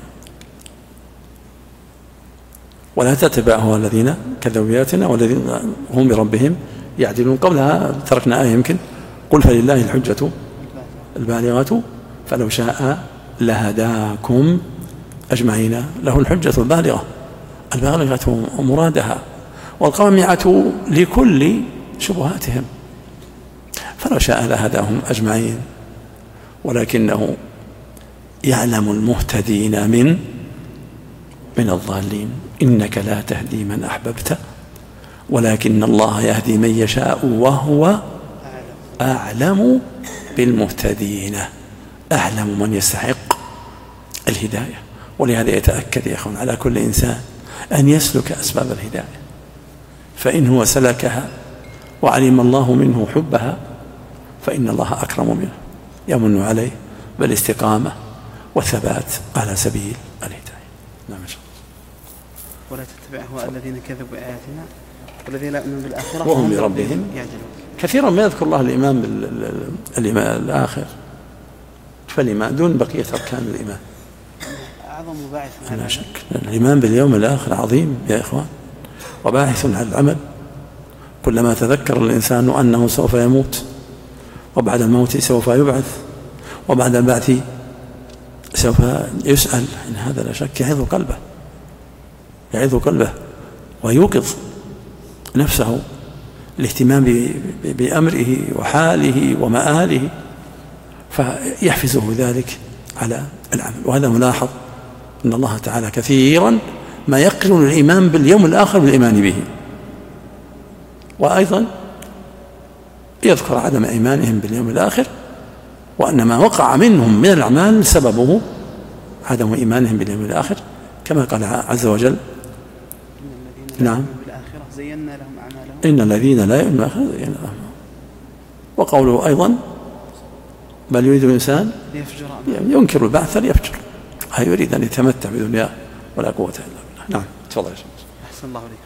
ولا تتبعه الذين كذبوا بآياتنا والذين هم بربهم يعدلون. قبلها تركنا آية يمكن قل فلله الحجة البالغة فلو شاء لهداكم أجمعين. له الحجة البالغة، البالغة مرادها والقامعة لكل شبهاتهم، فلو شاء لهداهم أجمعين ولكنه يعلم المهتدين من من الضالين. إنك لا تهدي من أحببت ولكن الله يهدي من يشاء وهو أعلم بالمهتدين، أعلم من يستحق الهداية. ولهذا يتأكد يا أخوان على كل إنسان أن يسلك أسباب الهداية، فإن هو سلكها وعلم الله منه حبها فإن الله أكرم منه يمن عليه بالاستقامة والثبات على سبيل الهداية. نعم إن شاء الله. ولا تتبعه الذين كذبوا بآياتنا والذين لا يؤمنون بالآخرة وهم بربهم يعدلون. كثيرا ما يذكر الله الإيمان بالإيمان الآخر فالإيمان دون بقية أركان الإيمان. أعظم باعث لا شك الإيمان باليوم الآخر عظيم يا إخوان وباعث على العمل. كلما تذكر الإنسان أنه سوف يموت وبعد الموت سوف يبعث وبعد البعث سوف يسأل، إن هذا لا شك يعظ قلبه يعظ قلبه ويوقظ نفسه الاهتمام بأمره وحاله ومآله، فيحفزه ذلك على العمل. وهذا ملاحظ أن الله تعالى كثيرا ما يقرن الإيمان باليوم الآخر بالإيمان به، وأيضا يذكر عدم إيمانهم باليوم الآخر وأن ما وقع منهم من الأعمال سببه عدم إيمانهم باليوم الآخر، كما قال عز وجل نعم زينا لهم أعمالهم إن الذين لا يؤمنون بالآخرة زينا لهم. وقوله أيضا بل يريد الإنسان ينكر البعث ليفجر، هل يريد أن يتمتع بدنياه ولا قوة إلا بالله. نعم تفضل يا شيخ. أحسن الله عليكم.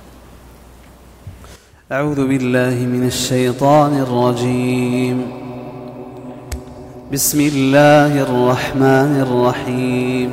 أعوذ بالله من الشيطان الرجيم. بسم الله الرحمن الرحيم.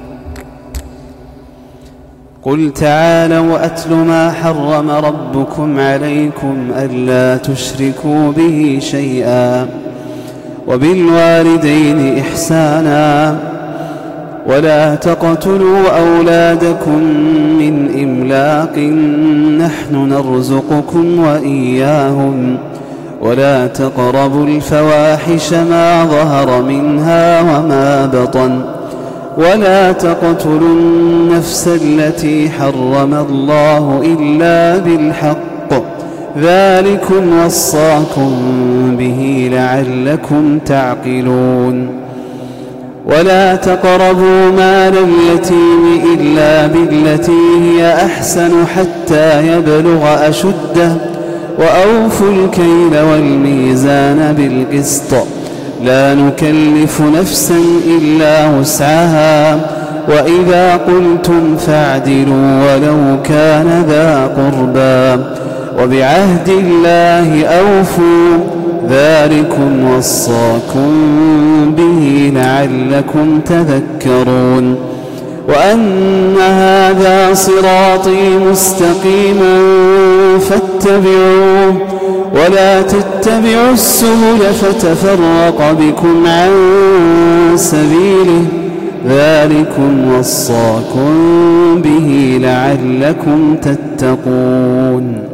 قل تعالوا أتل ما حرم ربكم عليكم ألا تشركوا به شيئا وبالوالدين إحسانا ولا تقتلوا أولادكم من إملاق نحن نرزقكم وإياهم ولا تقربوا الفواحش ما ظهر منها وما بطن ولا تقتلوا النفس التي حرم الله إلا بالحق ذلكم وصاكم به لعلكم تعقلون ولا تقربوا مال اليتيم إلا بالتي هي أحسن حتى يبلغ أشده وأوفوا الكيل والميزان بالقسط لا نكلف نفسا إلا وسعها وإذا قلتم فاعدلوا ولو كان ذا قربى وبعهد الله أوفوا ذلكم وصاكم به لعلكم تذكرون وأن هذا صراطي مستقيما فاتبعوه ولا تتبعوا السبل فتفرق بكم عن سبيله ذلكم وصاكم به لعلكم تتقون.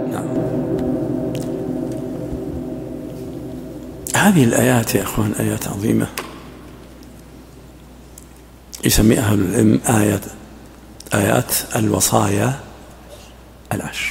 هذه الآيات يا أخوان آيات عظيمة يسميها أهل العلم آيات آيات الوصايا العشر.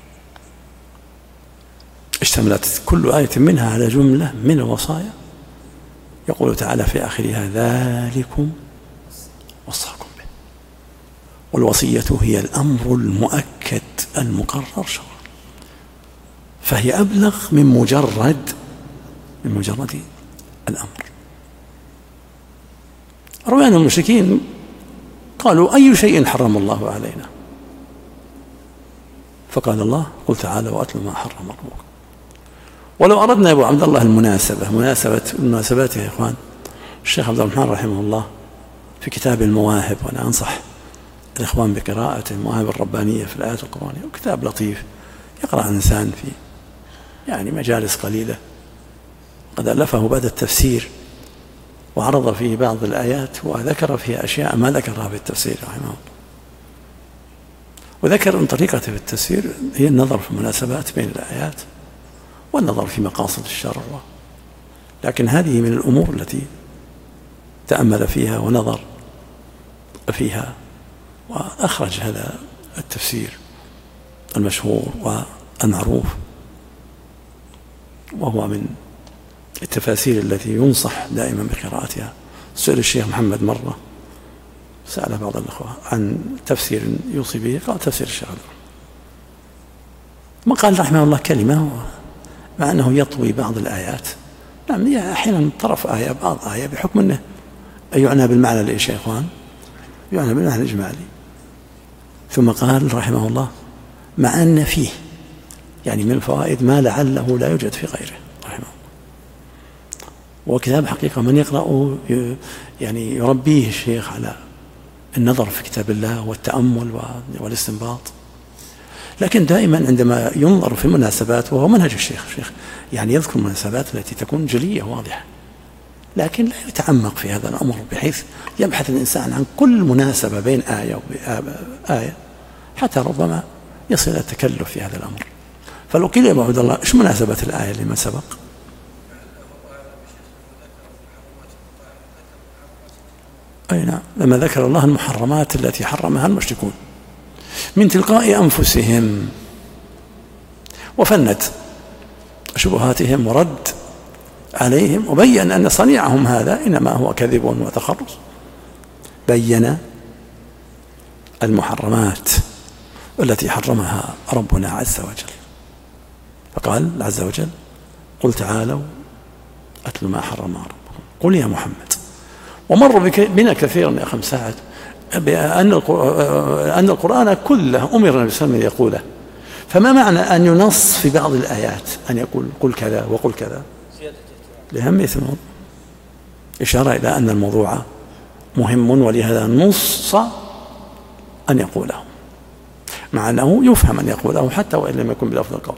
اشتملت كل آية منها على جملة من الوصايا يقول تعالى في آخرها ذلكم وصاكم به. والوصية هي الأمر المؤكد المقرر شرعا، فهي أبلغ من مجرد من مجرد الأمر. روى أن المشركين قالوا أي شيء حرم الله علينا؟ فقال الله قل تعالى وأتلوا ما حرم ربكم. ولو أردنا أبو عبد الله المناسبة مناسبة المناسبات يا إخوان، الشيخ عبد الرحمن رحمه الله في كتاب المواهب، وأنا أنصح الإخوان بقراءة المواهب الربانية في الآيات القرآنية، وكتاب لطيف يقرأ إنسان في يعني مجالس قليلة، قد ألفه بعد التفسير وعرض فيه بعض الآيات وذكر فيها أشياء ما ذكرها في التفسير رحمه الله. وذكر أن طريقته في التفسير هي النظر في المناسبات بين الآيات والنظر في مقاصد الشرع، لكن هذه من الأمور التي تأمل فيها ونظر فيها وأخرج هذا التفسير المشهور والمعروف، وهو من التفاسير التي ينصح دائما بقراءتها. سئل الشيخ محمد مرة، سأل بعض الأخوة عن تفسير يوصي به، قال تفسير الشيخ ما قال رحمه الله كلمة، مع أنه يطوي بعض الآيات. نعم أحيانا طرف آية بعض آية بحكم أنه يعنى بالمعنى لإيش يا إخوان؟ يعنى بالمعنى الإجمالي. ثم قال رحمه الله مع أن فيه يعني من الفوائد ما لعله لا يوجد في غيره رحمه الله. وكتاب حقيقة من يقرأه يعني يربيه الشيخ على النظر في كتاب الله والتأمل والاستنباط. لكن دائما عندما ينظر في المناسبات، وهو منهج الشيخ الشيخ يعني يذكر المناسبات التي تكون جلية واضحة، لكن لا يتعمق في هذا الأمر بحيث يبحث الإنسان عن كل مناسبة بين آية وآية حتى ربما يصل إلى التكلف في هذا الأمر. فلو قيل يا أبو عبد الله إيش مناسبة الآية لما سبق؟ أي نعم، لما ذكر الله المحرمات التي حرمها المشركون من تلقاء أنفسهم، وفند شبهاتهم ورد عليهم، وبين أن صنيعهم هذا إنما هو كذب وتخرص. بين المحرمات التي حرمها ربنا عز وجل، فقال عز وجل قل تعالوا أتلوا ما حرم ربكم. قل يا محمد. ومر بنا كثيرا يا أخي مساعد بأن أن القرآن كله أمر النبي صلى الله عليه وسلم أن يقوله، فما معنى أن ينص في بعض الآيات أن يقول قل كذا وقل كذا؟ لأهمية الموضوع، إشارة إلى أن الموضوع مهم، ولهذا نص أن يقوله، مع أنه يفهم أن يقوله حتى وإن لم يكن بلفظ القول.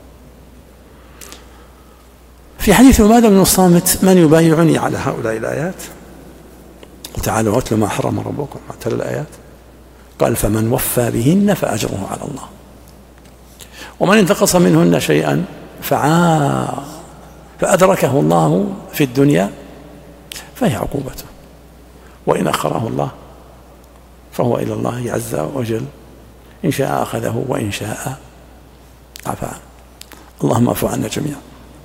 في حديث عبادة بن الصامت من يبايعني على هؤلاء الآيات؟ قل تعالوا واتلوا ما حرم ربكم، تلا الآيات. قال فمن وفى بهن فأجره على الله، ومن انتقص منهن شيئا فعا فأدركه الله في الدنيا فهي عقوبته. وإن أخره الله فهو إلى الله عز وجل، إن شاء أخذه وإن شاء عفا عنه. اللهم اعف عنا جميعا.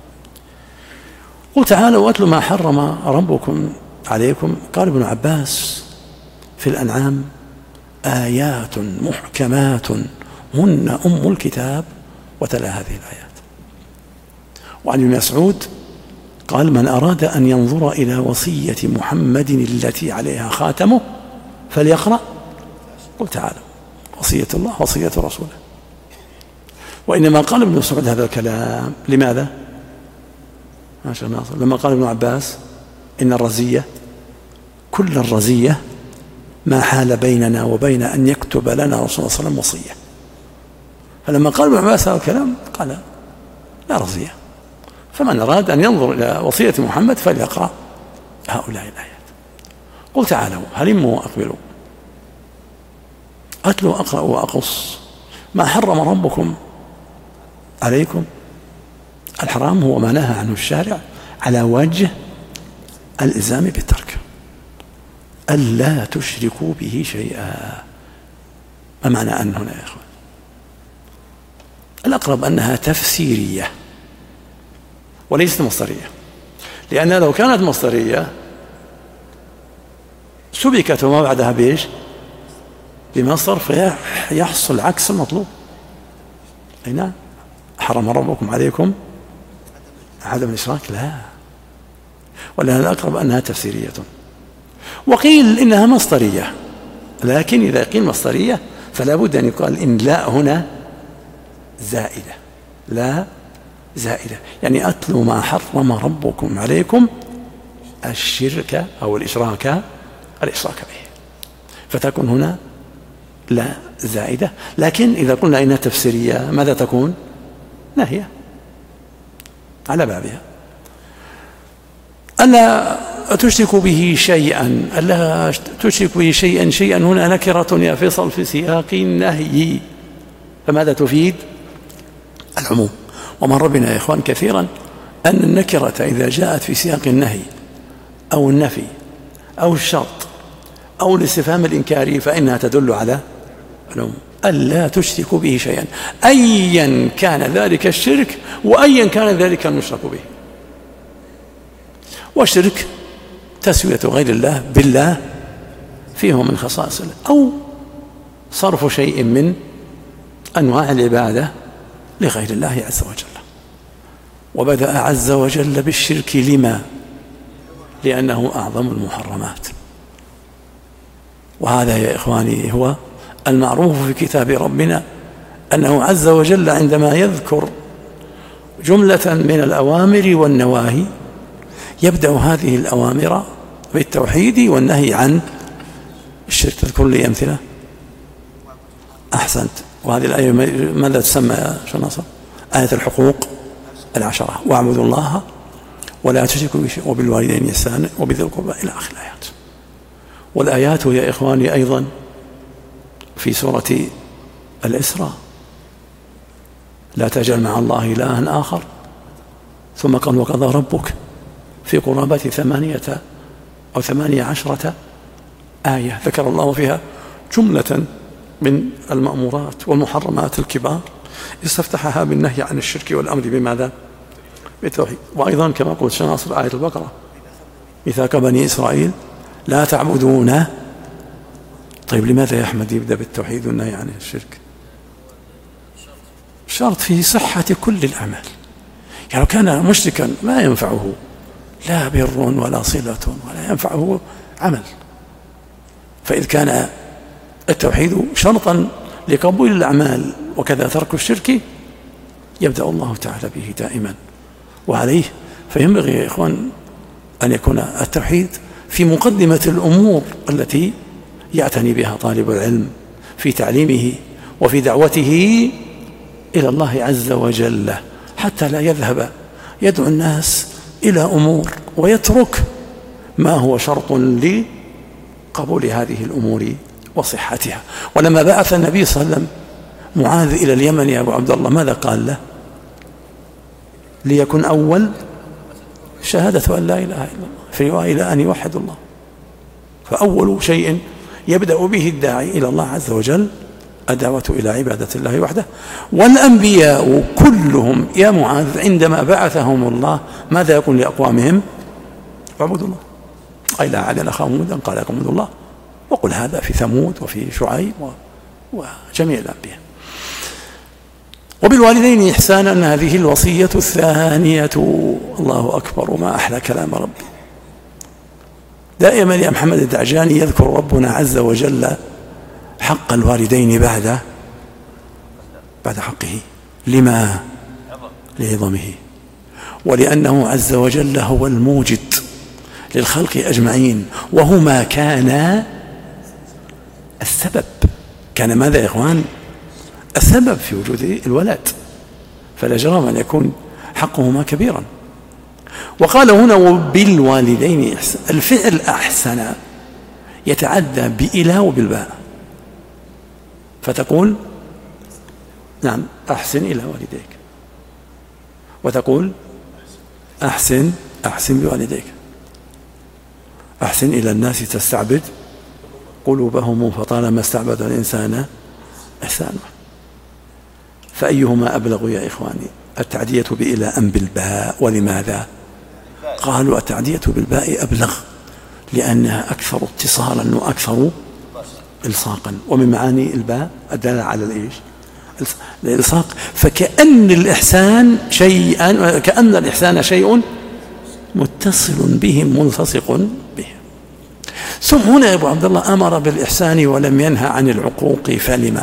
قل تعالوا واتلوا ما حرم ربكم عليكم. قال ابن عباس في الأنعام: آيات محكمات هن أم الكتاب، وتلا هذه الآيات. وعن ابن مسعود قال: من أراد أن ينظر إلى وصية محمد التي عليها خاتمه فليقرأ قل تعالوا وصية الله وصية رسوله. وإنما قال ابن مسعود هذا الكلام لماذا؟ لما قال ابن عباس: إن الرزية كل الرزية ما حال بيننا وبين أن يكتب لنا رسول الله صلى الله عليه وسلم وصية. فلما قال ابن عباس هذا الكلام قال: لا رزية، فمن أراد أن ينظر إلى وصية محمد فليقرأ هؤلاء الآيات. قل تعالوا هلموا وأقبلوا أتلوا أقرأ وأقص ما حرم ربكم عليكم. الحرام هو ما نهى عنه الشارع على وجه الإلزام بالترك، ألا تشركوا به شيئا. ما معنى أن هنا يا أخوان؟ الأقرب أنها تفسيرية وليست مصدرية، لأن لو كانت مصدرية سبكت وما بعدها بإيش؟ بمصدر، فيحصل عكس المطلوب. أي نعم، حرم ربكم عليكم عدم الإشراك، لا، ولأن الأقرب أنها تفسيرية. وقيل إنها مصدرية، لكن إذا قيل مصدرية فلا بد أن يقال إن لا هنا زائدة، لا زائدة، يعني أتلوا ما حرم ربكم عليكم الشرك أو الإشراك الإشراك به، فتكون هنا لا زائدة. لكن إذا قلنا إنها تفسيرية ماذا تكون؟ ناهية على بابها. ألا تشركوا به شيئا، ألا تشركوا به شيئا، شيئا هنا نكرة يا فيصل في سياق النهي، فماذا تفيد؟ العموم. ومر بنا يا إخوان كثيرا أن النكرة إذا جاءت في سياق النهي أو النفي أو الشرط أو الاستفهام الإنكاري فإنها تدل على العموم. ألا تشركوا به شيئا، أيا كان ذلك الشرك وأيا كان ذلك المشرك به. والشرك تسوية غير الله بالله فيه من خصائص الله، أو صرف شيء من أنواع العبادة لغير الله عز وجل. وبدأ عز وجل بالشرك لما؟ لأنه أعظم المحرمات. وهذا يا إخواني هو المعروف في كتاب ربنا، أنه عز وجل عندما يذكر جملة من الأوامر والنواهي يبدأ هذه الأوامر بالتوحيد والنهي عن الشرك. تذكر لي أمثلة؟ أحسنت. وهذه الآية ماذا تسمى يا شيخ ناصر؟ آية الحقوق العشرة: واعبدوا الله ولا تشركوا به شيئا وبالوالدين إحسانا وبذي القربى إلى آخر الآيات. والآيات يا إخواني أيضا في سورة الإسراء: لا تجعل مع الله إلها آخر، ثم قال: وقضى ربك في قرابة ثمانية أو ثمانية عشرة آية ذكر الله فيها جملة من المأمورات والمحرمات الكبار، استفتحها بالنهي عن الشرك والأمر بماذا؟ بالتوحيد. وأيضا كما قلت شيخ ناصر آية البقرة: ميثاق بني إسرائيل لا تعبدون. طيب لماذا يا أحمد يبدأ بالتوحيد والنهي عن الشرك؟ شرط في صحة كل الأعمال. يعني لو كان مشركا ما ينفعه لا بر ولا صلة ولا ينفعه عمل، فإذ كان التوحيد شرطا لقبول الأعمال وكذا ترك الشرك يبدأ الله تعالى به دائما. وعليه فينبغي يا إخوان أن يكون التوحيد في مقدمة الأمور التي يعتني بها طالب العلم في تعليمه وفي دعوته إلى الله عز وجل، حتى لا يذهب يدعو الناس إلى أمور ويترك ما هو شرط لقبول هذه الأمور وصحتها. ولما بعث النبي صلى الله عليه وسلم معاذ إلى اليمن يا أبو عبد الله ماذا قال له؟ ليكن أول شهادة أن لا إله إلا الله، في رواية إلى أن يوحد الله. فأول شيء يبدأ به الداعي إلى الله عز وجل الدعوة إلى عبادة الله وحده. والأنبياء كلهم يا معاذ عندما بعثهم الله ماذا يقول لأقوامهم؟ اعبدوا الله. أي لا عاد أخاهم هودا قال لكم اعبدوا الله، وقل هذا في ثمود وفي شعيب وجميع الأنبياء. وبالوالدين إحسانا هذه الوصية الثانية. الله أكبر ما أحلى كلام ربي. دائما يا محمد الدعجاني يذكر ربنا عز وجل حق الوالدين بعد بعد حقه. لما؟ لعظمه، ولأنه عز وجل هو الموجد للخلق أجمعين، وهما كان السبب. كان ماذا يا إخوان؟ السبب في وجود الولد، فلا جرم أن يكون حقهما كبيرا. وقال هنا وبالوالدين إحسان. الفعل أحسن يتعدى بإلى وبالباء، فتقول نعم أحسن إلى والديك، وتقول أحسن أحسن بوالديك. أحسن إلى الناس تستعبد قلوبهم، فطالما استعبد الإنسان إحسانه. فأيهما أبلغ يا إخواني؟ التعدية بإلى أم بالباء؟ ولماذا؟ قالوا التعدية بالباء أبلغ لأنها أكثر اتصالا وأكثر إلصاقا، ومن معاني الباء الدالة على الإيش؟ الإلصاق. فكأن الإحسان شيئا، كأن الإحسان شيء متصل به ملتصق به. ثم هنا يا أبو عبد الله أمر بالإحسان ولم ينهى عن العقوق، فلما؟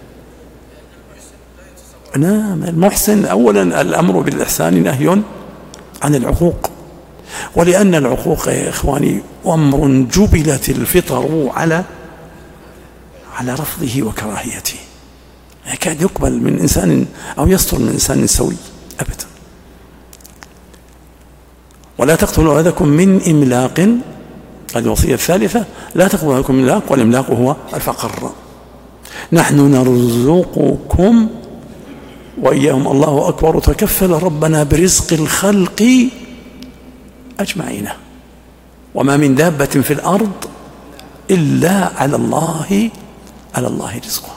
نعم المحسن أولا الأمر بالإحسان نهي عن العقوق، ولأن العقوق يا إخواني أمر جبلت الفطر على على رفضه وكراهيته، يكاد يقبل من إنسان أو يصدر من إنسان سوي أبدا. ولا تقتلوا أولادكم من إملاق، هذه الوصية الثالثة، لا تقتلوا أولادكم من إملاق، والإملاق هو الفقر. نحن نرزقكم وإياهم. الله أكبر. تكفل ربنا برزق الخلق أجمعين، وما من دابة في الأرض إلا على الله على الله رزقها.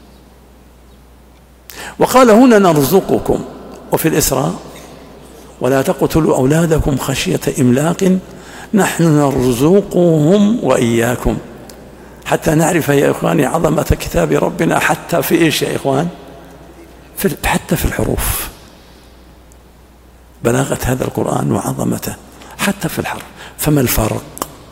وقال هنا نرزقكم، وفي الإسراء ولا تقتلوا أولادكم خشية إملاق نحن نرزقهم وإياكم، حتى نعرف يا إخواني عظمة كتاب ربنا حتى في إيش يا إخوان؟ في حتى في الحروف، بلاغة هذا القرآن وعظمته حتى في الحرف. فما الفرق؟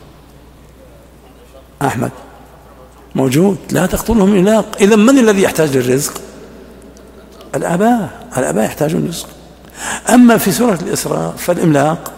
أحمد موجود لا تقتلهم إملاق. إذا من الذي يحتاج للرزق؟ الآباء. الآباء يحتاجون الرزق. أما في سورة الإسراء فالإملاق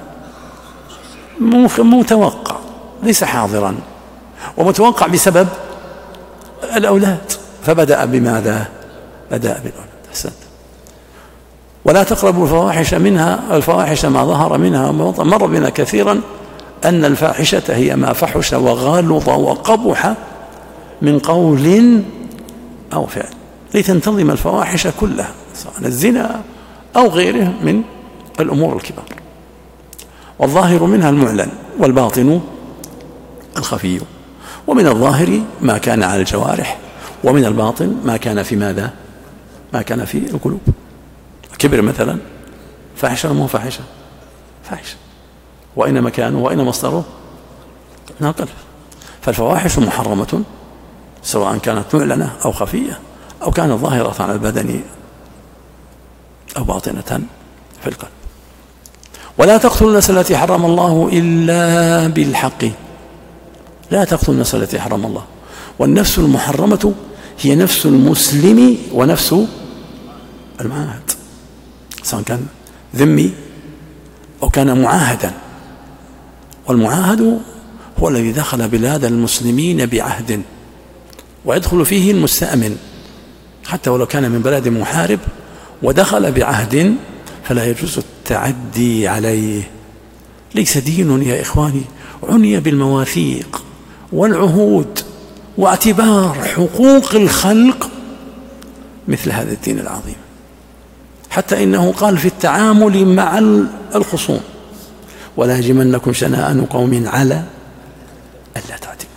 متوقع ليس حاضرا، ومتوقع بسبب الأولاد، فبدأ بماذا؟ بدأ بالأولاد. حسن. ولا تقربوا الفواحش منها الفواحش ما ظهر منها وما مر بنا كثيرا أن الفاحشة هي ما فحش وغالط وقبح من قول أو فعل، لتنتظم الفواحش كلها سواء الزنا أو غيره من الأمور الكبار. والظاهر منها المعلن والباطن الخفي، ومن الظاهر ما كان على الجوارح، ومن الباطن ما كان في ماذا؟ ما كان في القلوب. كبر مثلا فاحشة ولا مو فاحشة؟ فاحشة. وأين مكانه وأين مصدره؟ من القلب. فالفواحش محرمة سواء كانت معلنة أو خفية، أو كانت ظاهرة على البدن أو باطنة في القلب. ولا تقتلوا النفس التي حرم الله إلا بالحق. لا تقتلوا النفس التي حرم الله. والنفس المحرمة هي نفس المسلم ونفس المعاهد، سواء كان ذمي أو كان معاهدا. والمعاهد هو الذي دخل بلاد المسلمين بعهد، ويدخل فيه المستأمن حتى ولو كان من بلد محارب ودخل بعهد فلا يجوز التعدي عليه. ليس دين يا إخواني عني بالمواثيق والعهود واعتبار حقوق الخلق مثل هذا الدين العظيم، حتى إنه قال في التعامل مع الخصوم ولا يجرمنكم شنآن قوم على ألا تعدلوا.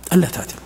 ألا تعدلوا.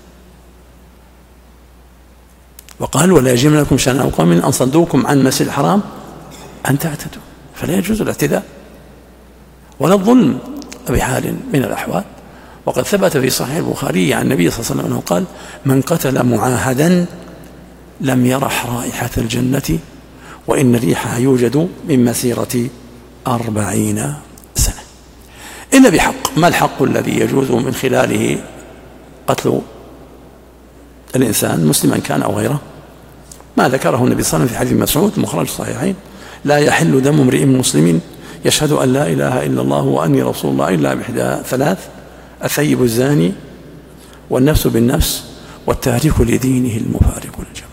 وقال ولا يجرمنكم شنآن قوم أن صدوكم عن المسجد الحرام أن تعتدوا، فلا يجوز الاعتداء ولا الظلم بحال من الأحوال. وقد ثبت في صحيح البخاري عن النبي صلى الله عليه وسلم أنه قال من قتل معاهدا لم يرح رائحة الجنة وإن ريحها يوجد من مسيرة أربعين سنة. إلا بحق. ما الحق الذي يجوز من خلاله قتل الإنسان مسلما كان أو غيره؟ ما ذكره النبي صلى الله عليه وسلم في حديث مسعود مخرج الصحيحين: لا يحل دم امرئ مسلم يشهد أن لا إله إلا الله وأني رسول الله إلا بإحدى ثلاث: الثيب الزاني والنفس بالنفس والتارك لدينه المفارق للجماعة.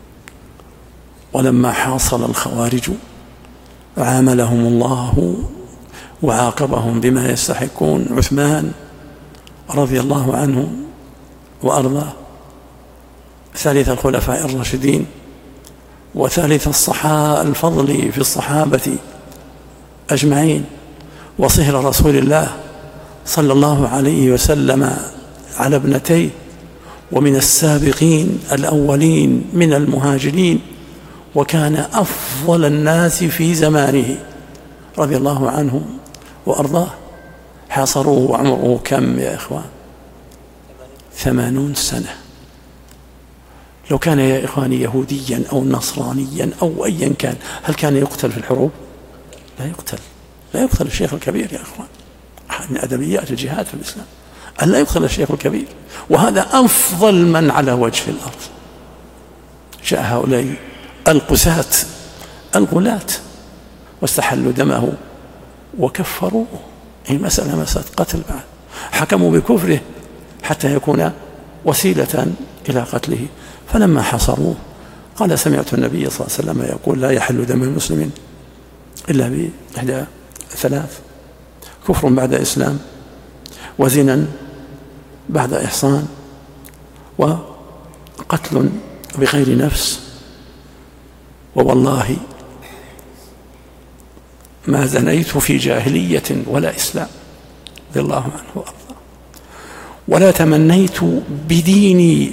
ولما حاصل الخوارج عاملهم الله وعاقبهم بما يستحقون عثمان رضي الله عنه وأرضاه، ثالث الخلفاء الراشدين وثالث الصحاء الفضل في الصحابة أجمعين، وصهر رسول الله صلى الله عليه وسلم على ابنتيه، ومن السابقين الأولين من المهاجرين، وكان أفضل الناس في زمانه رضي الله عنه وأرضاه. حاصروه وعمره كم يا إخوان؟ ثمانون سنة. لو كان يا إخواني يهوديا أو نصرانيا أو أيا كان، هل كان يقتل في الحروب؟ لا يقتل. لا يقتل الشيخ الكبير يا إخوان، من أدبيات الجهاد في الإسلام أن لا يقتل الشيخ الكبير، وهذا أفضل من على وجه الأرض. جاء هؤلاء القساة الغلاة واستحلوا دمه وكفروه. هي مسألة مسألة قتل بعد، حكموا بكفره حتى يكون وسيلة إلى قتله. فلما حصروه قال سمعت النبي صلى الله عليه وسلم يقول لا يحل دم المسلمين إلا بإحدى ثلاث: كفر بعد إسلام، وزنا بعد إحصان، وقتل بغير نفس. ووالله ما زنيت في جاهلية ولا إسلام رضي الله عنه وأرضاه، ولا تمنيت بديني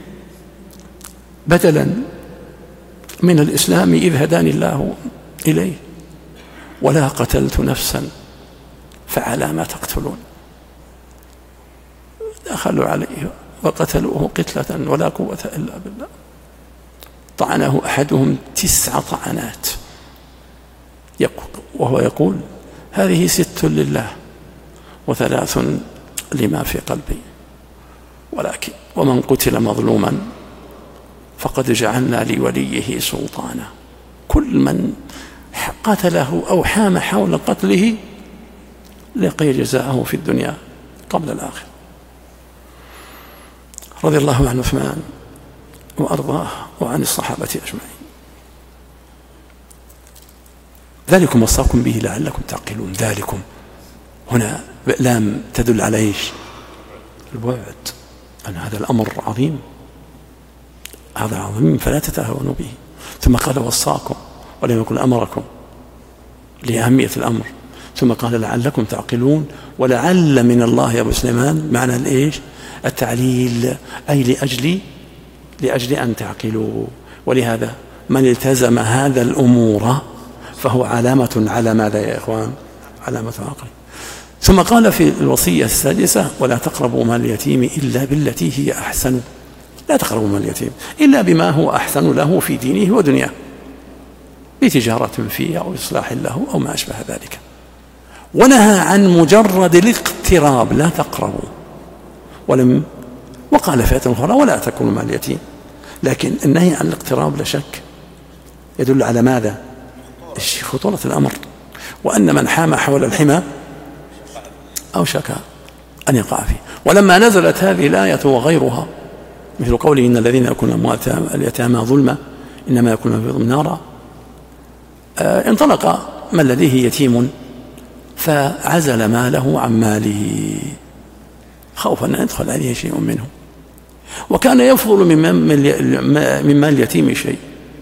بدلا من الإسلام إذ هداني الله إليه، ولا قتلت نفسا فعلى ما تقتلون. دخلوا عليه وقتلوه قتلة ولا قوة إلا بالله. طعنه أحدهم تسع طعنات وهو يقول هذه ست لله وثلاث لما في قلبي، ولكن ومن قتل مظلوما فقد جعلنا لوليه سلطانا. كل من قتله أو حام حول قتله لقي جزاءه في الدنيا قبل الآخرة. رضي الله عن عثمان وأرضاه وعن الصحابة أجمعين. ذلكم وصاكم به لعلكم تعقلون. ذلكم هنا لام تدل على ايش؟ البعد، أن هذا الأمر عظيم، هذا عظيم فلا تتهاونوا به. ثم قال وصاكم ولم يقل أمركم لأهمية الأمر، ثم قال لعلكم تعقلون. ولعل من الله يا أبو سليمان معنى الإيش؟ التعليل، أي لأجل لأجل أن تعقلوا. ولهذا من التزم هذا الأمور فهو علامة على ماذا يا إخوان؟ علامة عقل. ثم قال في الوصية السادسة ولا تقربوا مال اليتيم إلا بالتي هي أحسن. لا تقربوا مال اليتيم إلا بما هو أحسن له في دينه ودنياه، بتجارة فيه أو إصلاح له أو ما أشبه ذلك. ونهى عن مجرد الاقتراب، لا تقربوا. ولم وقال في آية أخرى ولا تأكلوا مال اليتيم. لكن النهي عن الاقتراب لا شك يدل على ماذا؟ خطورة الأمر، وأن من حام حول الحمى أوشك أن يقع فيه. ولما نزلت هذه الآية وغيرها مثل قوله إن الذين يأكلون اليتامى ظلما إنما يأكلون في ظلم نارا، انطلق من لديه يتيم فعزل ماله عن ماله خوفا أن يدخل عليه شيء منه، وكان يفضل من مال اليتيم شيء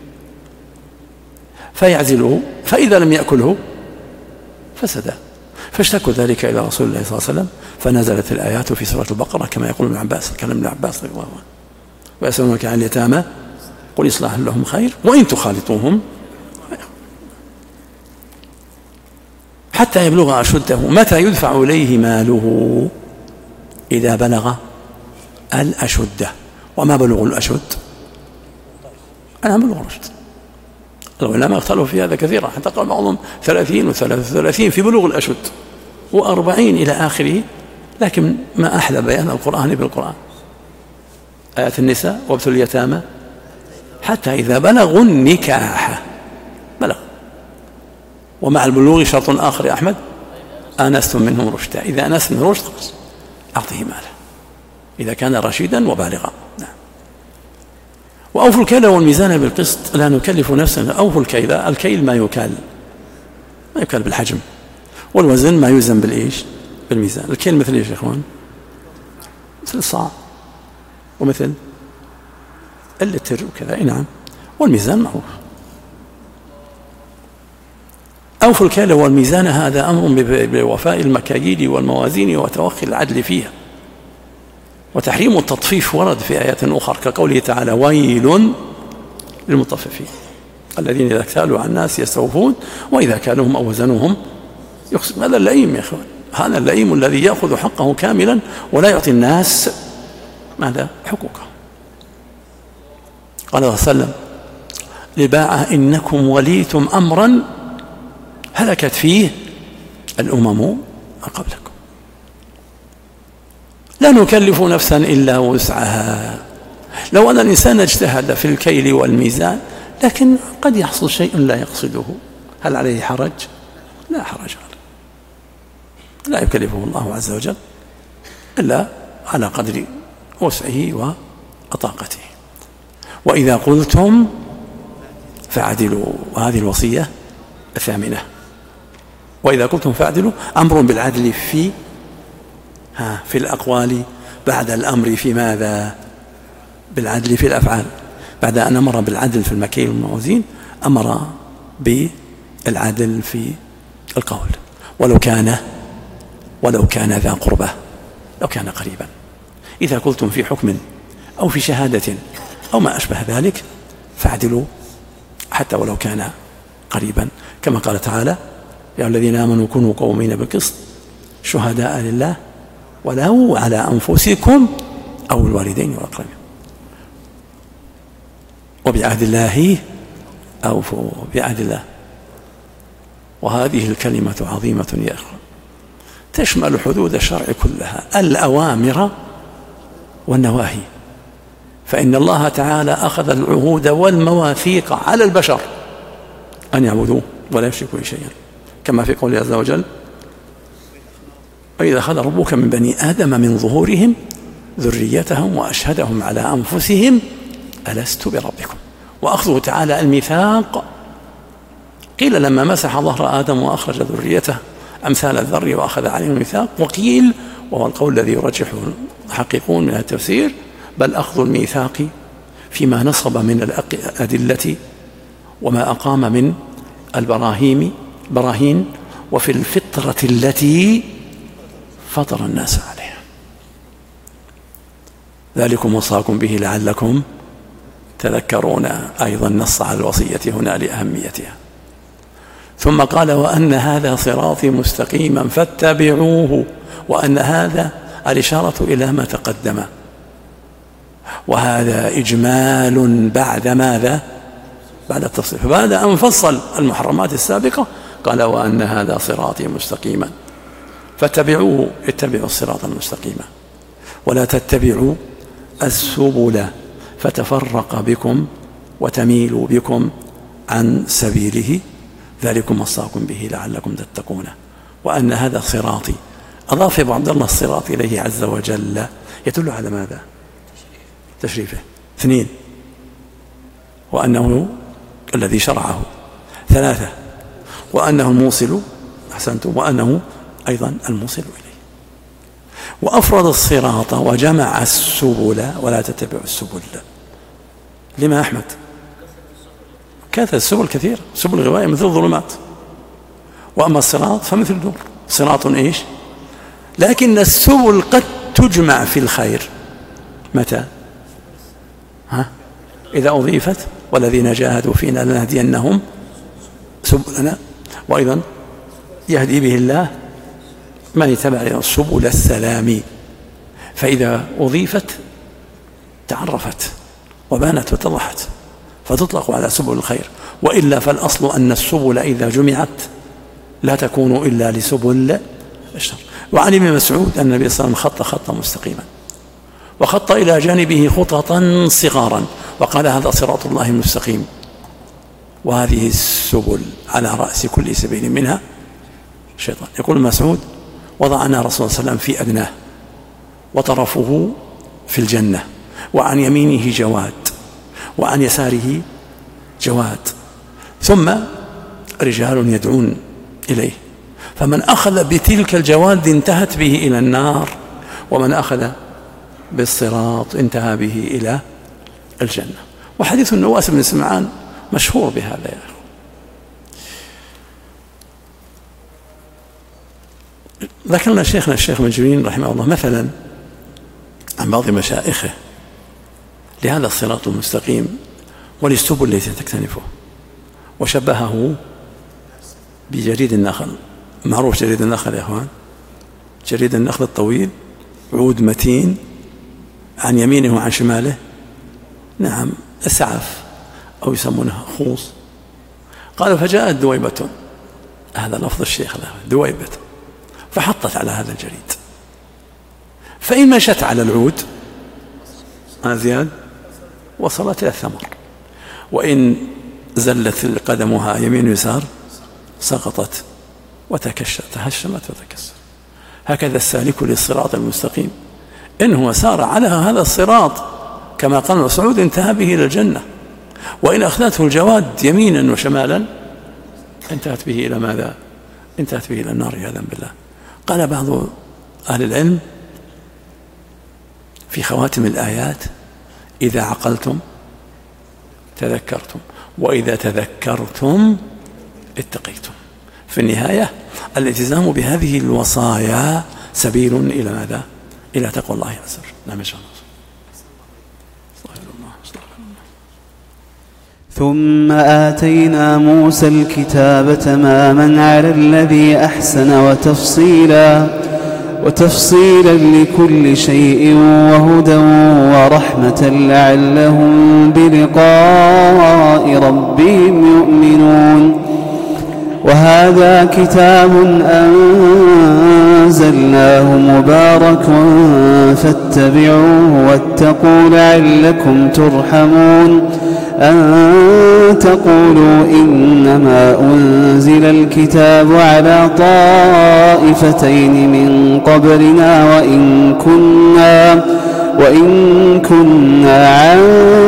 فيعزله، فإذا لم يأكله فسد. فاشتكوا ذلك إلى رسول الله صلى الله عليه وسلم، فنزلت الآيات في سورة البقرة كما يقول ابن عباس، كلام ابن عباس رضي الله عنه: ويسألونك عن اليتامى قل إصلاح لهم خير وإن تخالطوهم حتى يبلغ أشده. متى يدفع إليه ماله؟ إذا بلغ الأشده. وما بلغ الأشد؟ أنا بلغ الرشد. العلماء اختلفوا في هذا كثيرا، حتى قال بعضهم ثلاثين وثلاثة وثلاثين في بلوغ الأشد، وأربعين إلى آخره. لكن ما أحلى بيان القرآن بالقرآن. آيات النساء: وابتلوا اليتامى حتى إذا بلغوا النكاح. بلغ. ومع البلوغ شرط آخر يا أحمد: آنستم منهم رشدا. إذا آنست من رشد أعطيه ماله إذا كان رشيدا وبالغا. نعم. وأوفوا الكيل والميزان بالقسط لا نكلف نفسا. أوفوا الكيل، الكيل ما يكال ما يكال بالحجم، والوزن ما يوزن بالإيش؟ بالميزان. الكيل مثل إيش يا إخوان؟ مثل الصاع ومثل اللتر وكذا. نعم. والميزان معروف. أوفوا الكيل والميزان، هذا أمر بوفاء المكاييل والموازين وتوخي العدل فيها. وتحريم التطفيف ورد في آيات أخرى كقوله تعالى: ويل للمطففين الذين إذا اكتالوا على الناس يستوفون وإذا كالوهم أو وزنوهم يخسرون. هذا اللئيم يا إخوان، هذا اللئيم الذي يأخذ حقه كاملا ولا يعطي الناس ماذا؟ حقوقه. قال صلى الله عليه وسلم لباعة: إنكم وليتم أمرا هلكت فيه الأمم قبلكم، لا نكلف نفسا إلا وسعها. لو أن الإنسان اجتهد في الكيل والميزان لكن قد يحصل شيء لا يقصده، هل عليه حرج؟ لا حرج عليه. لا يكلفه الله عز وجل إلا على قدر وسعه وطاقته. وإذا قلتم فاعدلوا. وهذه الوصية الثامنة. وإذا قلتم فاعدلوا، أمر بالعدل في ها في الأقوال بعد الأمر في ماذا؟ بالعدل في الأفعال. بعد أن أمر بالعدل في المكيل والموازين أمر بالعدل في القول، ولو كان ولو كان ذا قربة، لو كان قريبا. إذا قلتم في حكم أو في شهادة أو ما أشبه ذلك فاعدلوا حتى ولو كان قريبا، كما قال تعالى: يا الذين آمنوا كونوا قوامين بالقسط شهداء لله ولو على أنفسكم أو الوالدين والأقربين وبعهد الله أوفوا بعهد الله. وهذه الكلمة عظيمة يا أخوان، تشمل حدود الشرع كلها، الأوامر والنواهي. فإن الله تعالى أخذ العهود والمواثيق على البشر أن يعبدوه ولا يشركوا شيئا، كما في قوله عز وجل: وإذا أخذ ربك من بني آدم من ظهورهم ذريتهم وأشهدهم على أنفسهم ألست بربكم. وأخذه تعالى الميثاق قيل لما مسح ظهر آدم وأخرج ذريته أمثال الذر وأخذ عليهم الميثاق، وقيل وهو القول الذي يرجحه المحققون من التفسير بل أخذ الميثاق فيما نصب من الأدلة وما أقام من البراهين براهين وفي الفطرة التي فطر الناس عليها. ذلكم وصاكم به لعلكم تذكرون. أيضا نص على الوصية هنا لأهميتها. ثم قال: وأن هذا صراطي مستقيما فاتبعوه. وأن هذا الإشارة إلى ما تقدم، وهذا إجمال بعد ماذا؟ بعد التفصيل. فبعد أن فصل المحرمات السابقة قال: وأن هذا صراطي مستقيما فاتبعوه. اتبعوا الصراط المستقيم ولا تتبعوا السبل فتفرق بكم وتميل بكم عن سبيله ذلكم وصاكم به لعلكم تتقون. وأن هذا صراطي، أضاف أبو عبد الله الصراط إليه عز وجل، يدل على ماذا؟ تشريفه. اثنين، وأنه الذي شرعه. ثلاثة، وأنه الموصل، أحسنتم، وأنه أيضا الموصل إليه. وأفرد الصراط وجمع السبل ولا تتبعوا السبل. لما أحمد؟ كانت السبل كثيرة، سبل الغواية مثل الظلمات، وأما الصراط فمثل النور. صراط إيش؟ لكن السبل قد تجمع في الخير متى؟ ها؟ إذا أضيفت والذين جاهدوا فينا لنهدينهم سبلنا، وأيضا يهدي به الله من اتبع سبل السلام، فإذا أضيفت تعرفت وبانت واتضحت فتطلق على سبل الخير، وإلا فالأصل أن السبل إذا جمعت لا تكون إلا لسبل الشر. وعن ابن مسعود أن النبي صلى الله عليه وسلم خط خطا مستقيما وخط إلى جانبه خططا صغارا وقال هذا صراط الله المستقيم، وهذه السبل على رأس كل سبيل منها شيطان. يقول مسعود وضعنا رسول الله صلى الله عليه وسلم في أدناه وطرفه في الجنة، وعن يمينه جواد وعن يساره جواد، ثم رجال يدعون إليه، فمن أخذ بتلك الجواد انتهت به إلى النار، ومن أخذ بالصراط انتهى به إلى الجنة. وحديث النواس بن سمعان مشهور بهذا يا أخي. ذكرنا شيخنا الشيخ مجرين رحمه الله مثلا عن بعض مشائخه لهذا الصراط المستقيم وللسبل التي تكتنفه، وشبهه بجريد النخل. معروف جريد النخل يا أخوان؟ جريد النخل الطويل، عود متين، عن يمينه وعن شماله نعم السعف أو يسمونها خوص. قالوا فجاءت دويبة، هذا لفظ الشيخ له، دويبة، فحطت على هذا الجريد، فإن مشت على العود زياد وصلت إلى الثمر، وإن زلت قدمها يمين ويسار سقطت وتكشت تهشمت وتكسر. هكذا السالك للصراط المستقيم إن هو سار على هذا الصراط كما قال مسعود انتهى به إلى الجنة، وإن أخذته الجواد يمينا وشمالا انتهت به إلى ماذا؟ انتهت به إلى النار عياذا بالله. قال بعض أهل العلم في خواتم الآيات إذا عقلتم تذكرتم، وإذا تذكرتم اتقيتم. في النهاية الالتزام بهذه الوصايا سبيل إلى ماذا؟ إلى تقوى الله عز وجل. نعم إن شاء الله. ثم آتينا موسى الكتاب تماما على الذي أحسن وتفصيلا وتفصيلا لكل شيء وهدى ورحمة لعلهم بلقاء ربهم يؤمنون. وهذا كتاب أنزلناه مبارك فاتبعوه واتقوا لعلكم ترحمون. أن تقولوا إنما أنزل الكتاب على طائفتين من قبلنا وإن كنا وإن كنا عن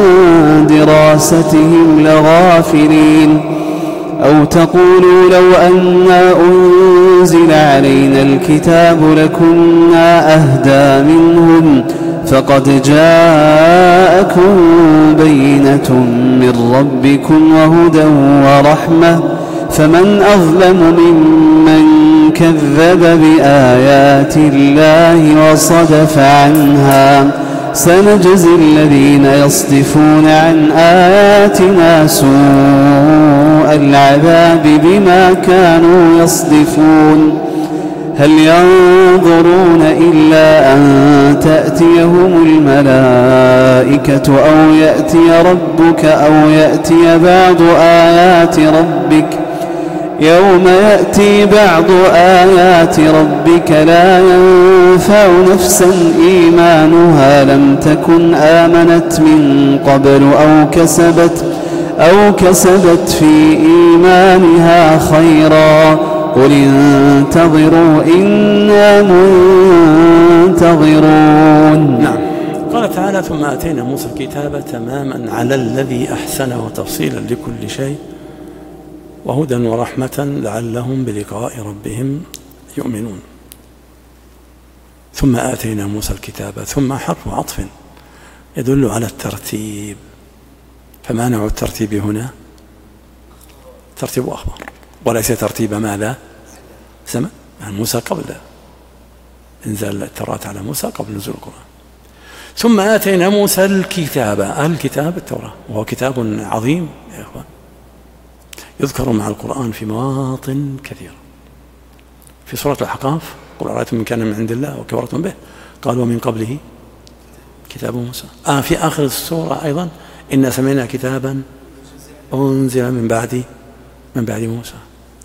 دراستهم لغافلين. أو تقولوا لو أنا أنزل علينا الكتاب لكنا أهدى منهم فقد جاءكم بينة من ربكم وهدى ورحمة فمن أظلم ممن كذب بآيات الله وصدف عنها سنجزي الذين يصدفون عن آياتنا سوء العذاب بما كانوا يصدفون. هل ينظرون إلا أن تأتيهم الملائكة أو يأتي ربك أو يأتي بعض آيات ربك يوم يأتي بعض آيات ربك لا ينفع نفسا إيمانها لم تكن آمنت من قبل أو كسبت أو كسبت في إيمانها خيرا قل انتظروا إنا منتظرون. نعم. قال تعالى ثم آتينا موسى الكتاب تماما على الذي أحسن وتفصيلا لكل شيء وهدى ورحمة لعلهم بلقاء ربهم يؤمنون. ثم آتينا موسى الكتاب، ثم حرف عطف يدل على الترتيب، فمانع الترتيب هنا ترتيب أخبار وليس ترتيب ماذا؟ سمع يعني موسى قبل إنزال التوراة على موسى قبل نزول القرآن. ثم آتينا موسى الكتاب، الكتاب التوراة، وهو كتاب عظيم يا إخوان، يذكر مع القرآن في مواطن كثيرة. في سورة الأحقاف قل أرأيتم من كان من عند الله وكفرتم به قالوا ومن قبله كتاب موسى. آه في آخر السورة أيضا إنا سمعنا كتابا أنزل من بعد من بعد موسى،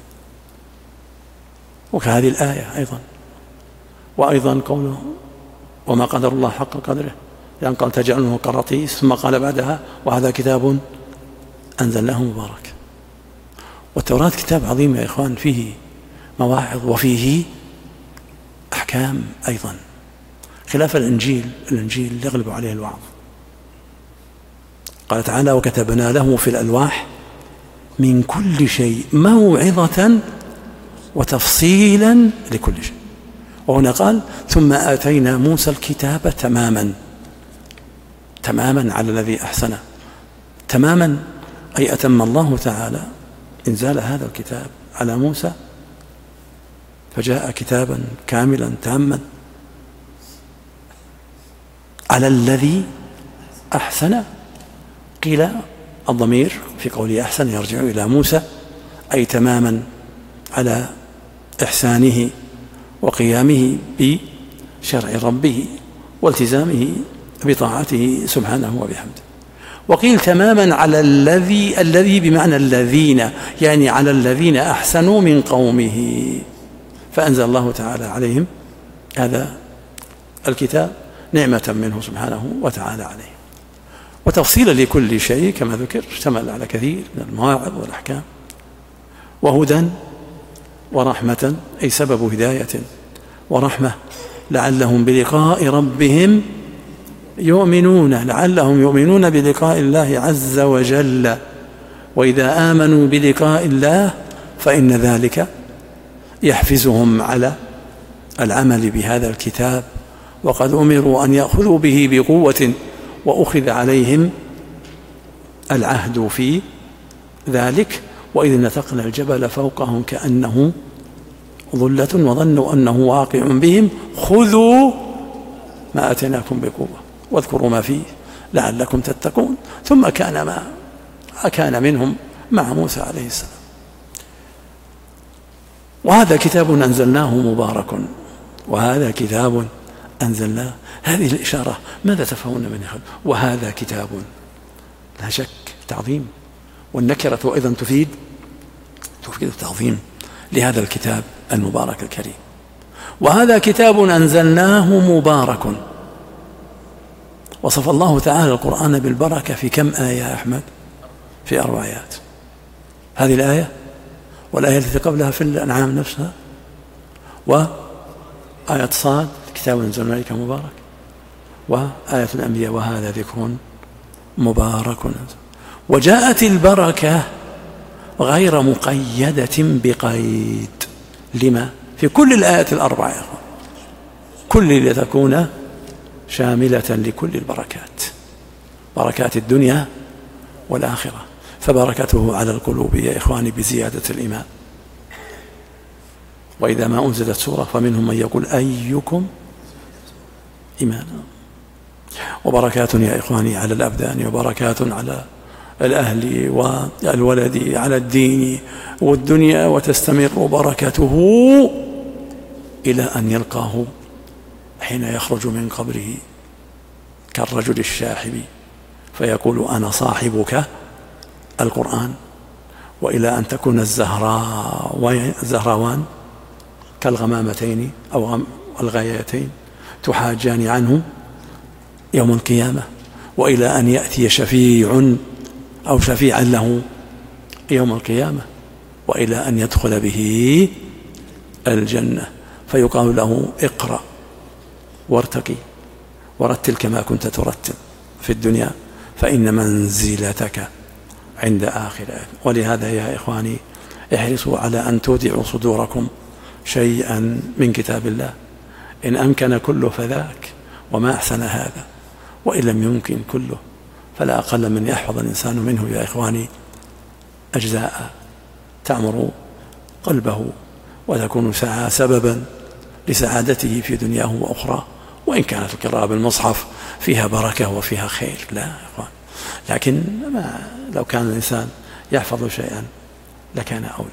وكهذه الآية أيضا. وأيضا قوله وما قدر الله حق قدره، لأن قال تجعله قراطيس، ثم قال بعدها وهذا كتاب أنزلناه مبارك. والتوراة كتاب عظيم يا إخوان، فيه مواعظ وفيه أحكام أيضا، خلاف الإنجيل. الإنجيل يغلب عليه الوعظ. قال تعالى وكتبنا له في الألواح من كل شيء موعظة وتفصيلا لكل شيء. وهنا قال ثم آتينا موسى الكتاب تماما، تماما على الذي أحسن، تماما أي أتم الله تعالى إنزال هذا الكتاب على موسى، فجاء كتابا كاملا تاما على الذي أحسن. قيل الضمير في قوله أحسن يرجع إلى موسى، أي تماما على إحسانه وقيامه بشرع ربه والتزامه بطاعته سبحانه وبحمده. وقيل تماما على الذي، الذي بمعنى الذين، يعني على الذين أحسنوا من قومه، فأنزل الله تعالى عليهم هذا الكتاب نعمة منه سبحانه وتعالى عليهم. وتفصيلا لكل شيء كما ذكر، اشتمل على كثير من المواعظ والأحكام. وهدى ورحمة أي سبب هداية ورحمة لعلهم بلقاء ربهم يؤمنون، لعلهم يؤمنون بلقاء الله عز وجل. وإذا آمنوا بلقاء الله فإن ذلك يحفزهم على العمل بهذا الكتاب، وقد أمروا أن يأخذوا به بقوة، وأخذ عليهم العهد في ذلك. وإذ نتقنا الجبل فوقهم كأنه ظلة وظنوا أنه واقع بهم خذوا ما آتيناكم بقوة واذكروا ما فيه لعلكم تتقون. ثم كان ما كان منهم مع موسى عليه السلام. وهذا كتاب أنزلناه مبارك، وهذا كتاب أنزلناه، هذه الإشارة ماذا تفهمون منها؟ وهذا كتاب، لا شك تعظيم، والنكرة أيضا تفيد تفيد التعظيم لهذا الكتاب المبارك الكريم. وهذا كتاب أنزلناه مبارك. وصف الله تعالى القرآن بالبركة في كم آية يا أحمد؟ في أربع آيات. هذه الآية والآية التي قبلها في الأنعام نفسها، وآية صاد كتاب أنزلناه إليك مبارك، وآية الأنبياء وهذا ذكر مبارك. وجاءت البركة غير مقيدة بقيد، لما؟ في كل الآيات الأربعة كل لتكون شاملة لكل البركات، بركات الدنيا والآخرة. فبركته على القلوب يا إخواني بزيادة الإيمان. وإذا ما أنزلت سورة فمنهم من يقول أيكم إيمانا. وبركات يا إخواني على الأبدان، وبركات على الأهل والولد، على الدين والدنيا، وتستمر بركته إلى أن يلقاه حين يخرج من قبره كالرجل الشاحب فيقول أنا صاحبك القرآن، وإلى أن تكون الزهراء الزهراوان كالغمامتين أو الغايتين تحاجان عنه يوم القيامة، وإلى أن يأتي شفيع أو شفيعا له يوم القيامة، وإلى أن يدخل به الجنة فيقال له اقرأ وارتقي ورتل كما كنت ترتل في الدنيا فإن منزلتك عند آخر آية. ولهذا يا إخواني احرصوا على أن تودعوا صدوركم شيئا من كتاب الله، إن أمكن كله فذاك، وما أحسن هذا، وإن لم يمكن كله فلا أقل من يحفظ الإنسان منه يا إخواني أجزاء تعمر قلبه وتكون سببا لسعادته في دنياه وأخرى، وإن كانت القراءة بالمصحف فيها بركة وفيها خير، لا يا إخوان، لكن ما لو كان الإنسان يحفظ شيئا لكان أولى.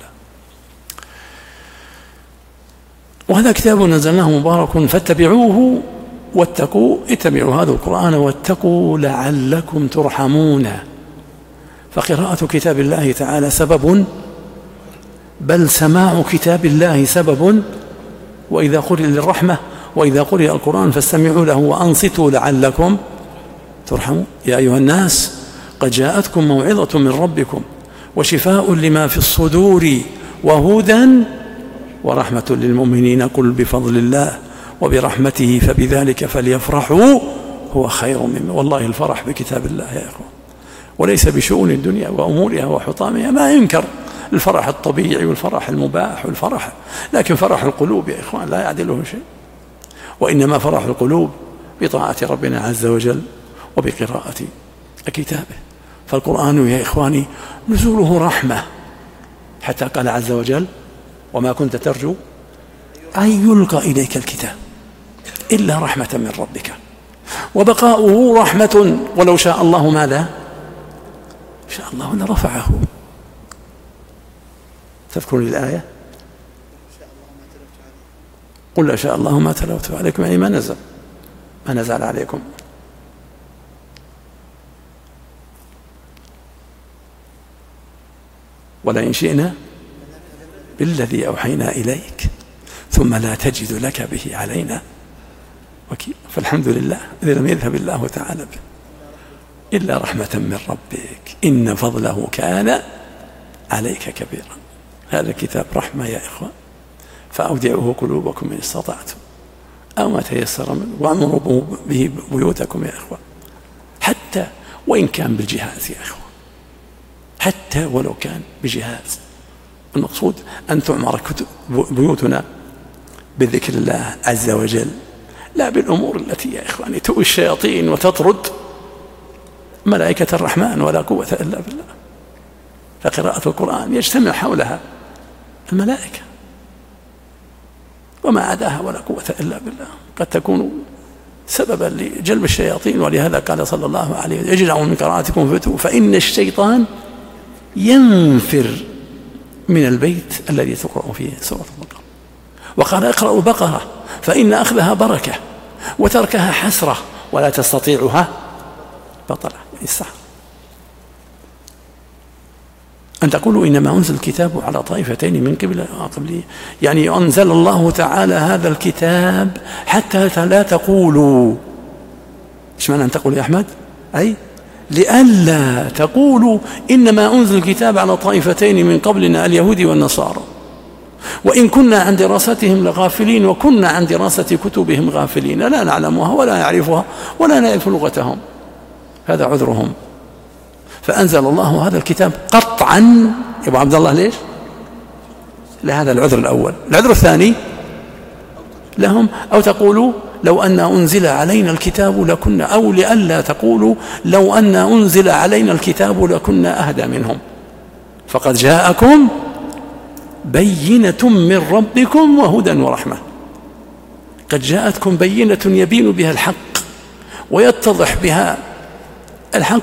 وهذا كتاب نزلناه مبارك فاتبعوه واتقوا، اتبعوا هذا القرآن واتقوا لعلكم ترحمون. فقراءة كتاب الله تعالى سبب، بل سماع كتاب الله سبب. وإذا قرئ للرحمة وإذا قرئ القرآن فاستمعوا له وأنصتوا لعلكم ترحمون. يا أيها الناس قد جاءتكم موعظة من ربكم وشفاء لما في الصدور وهدى ورحمة للمؤمنين، قل بفضل الله وبرحمته فبذلك فليفرحوا هو خير مما. والله الفرح بكتاب الله يا إخوان، وليس بشؤون الدنيا وأمورها وحطامها. ما ينكر الفرح الطبيعي والفرح المباح والفرح، لكن فرح القلوب يا إخوان لا يعدله شيء. وإنما فرح القلوب بطاعة ربنا عز وجل وبقراءة كتابه. فالقرآن يا إخواني نزوله رحمة، حتى قال عز وجل وما كنت ترجو أن يلقى إليك الكتاب إلا رحمة من ربك، وبقاؤه رحمة، ولو شاء الله ماذا؟ شاء الله لرفعه. تذكر الآية قل لا شاء الله ما تلوت عليكم، يعني ما نزل ما نزل عليكم. ولئن شئنا بالذي أوحينا إليك ثم لا تجد لك به علينا وكيل. فالحمد لله إذا لم يذهب الله تعالى به إلا رحمة من ربك إن فضله كان عليك كبيرا. هذا الكتاب رحمة يا إخوان، فأودعوه قلوبكم إن استطعتم أو ما تيسر منه، وأمروا به بيوتكم يا إخوان، حتى وإن كان بالجهاز يا إخوان، حتى ولو كان بجهاز. المقصود أن تعمر بيوتنا بذكر الله عز وجل، لا بالأمور التي يا إخواني تؤوي الشياطين وتطرد ملائكة الرحمن، ولا قوة إلا بالله. فقراءة القرآن يجتمع حولها الملائكة وما عداها ولا قوة إلا بالله، قد تكون سببا لجلب الشياطين. ولهذا قال صلى الله عليه وسلم اجعلوا من قراءتكم فتوى فإن الشيطان ينفر من البيت الذي تقرأ فيه سورة البقرة. وقال اقرأوا البقرة فإن أخذها بركة وتركها حسرة ولا تستطيعها بطلة. الصح أن تقولوا إنما أنزل الكتاب على طائفتين من قبل قبله، يعني أنزل الله تعالى هذا الكتاب حتى لا تقولوا. إيش معنى أن تقول يا أحمد؟ أي لئلا تقولوا إنما أنزل الكتاب على طائفتين من قبلنا اليهود والنصارى وإن كنا عن دراستهم لغافلين وكنا عن دراسة كتبهم غافلين، لا نعلمها ولا نعرفها ولا نعرف لغتهم، هذا عذرهم. فأنزل الله هذا الكتاب قطعا يا أبو عبد الله. ليش؟ لهذا العذر الأول. العذر الثاني لهم أو تقولوا لو أن أنزل علينا الكتاب لكنا، أو لئلا تقولوا لو أن أنزل علينا الكتاب لكنا أهدى منهم، فقد جاءكم بينة من ربكم وهدى ورحمة. قد جاءتكم بينة يبين بها الحق ويتضح بها الحق،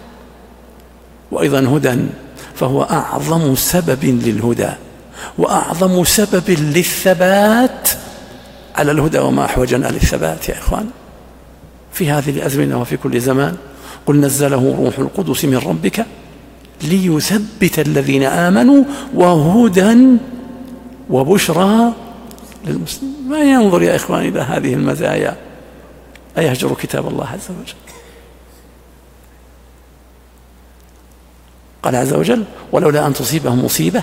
وأيضا هدى، فهو أعظم سبب للهدى وأعظم سبب للثبات على الهدى. وما أحوجنا للثبات يا إخوان في هذه الأزمنة وفي كل زمان. قل نزله روح القدس من ربك ليثبت الذين آمنوا وهدى وبشرى للمسلمين. ما ينظر يا إخوان إلى هذه المزايا أيهجر كتاب الله عز وجل. قال عز وجل ولولا أن تصيبهم مصيبة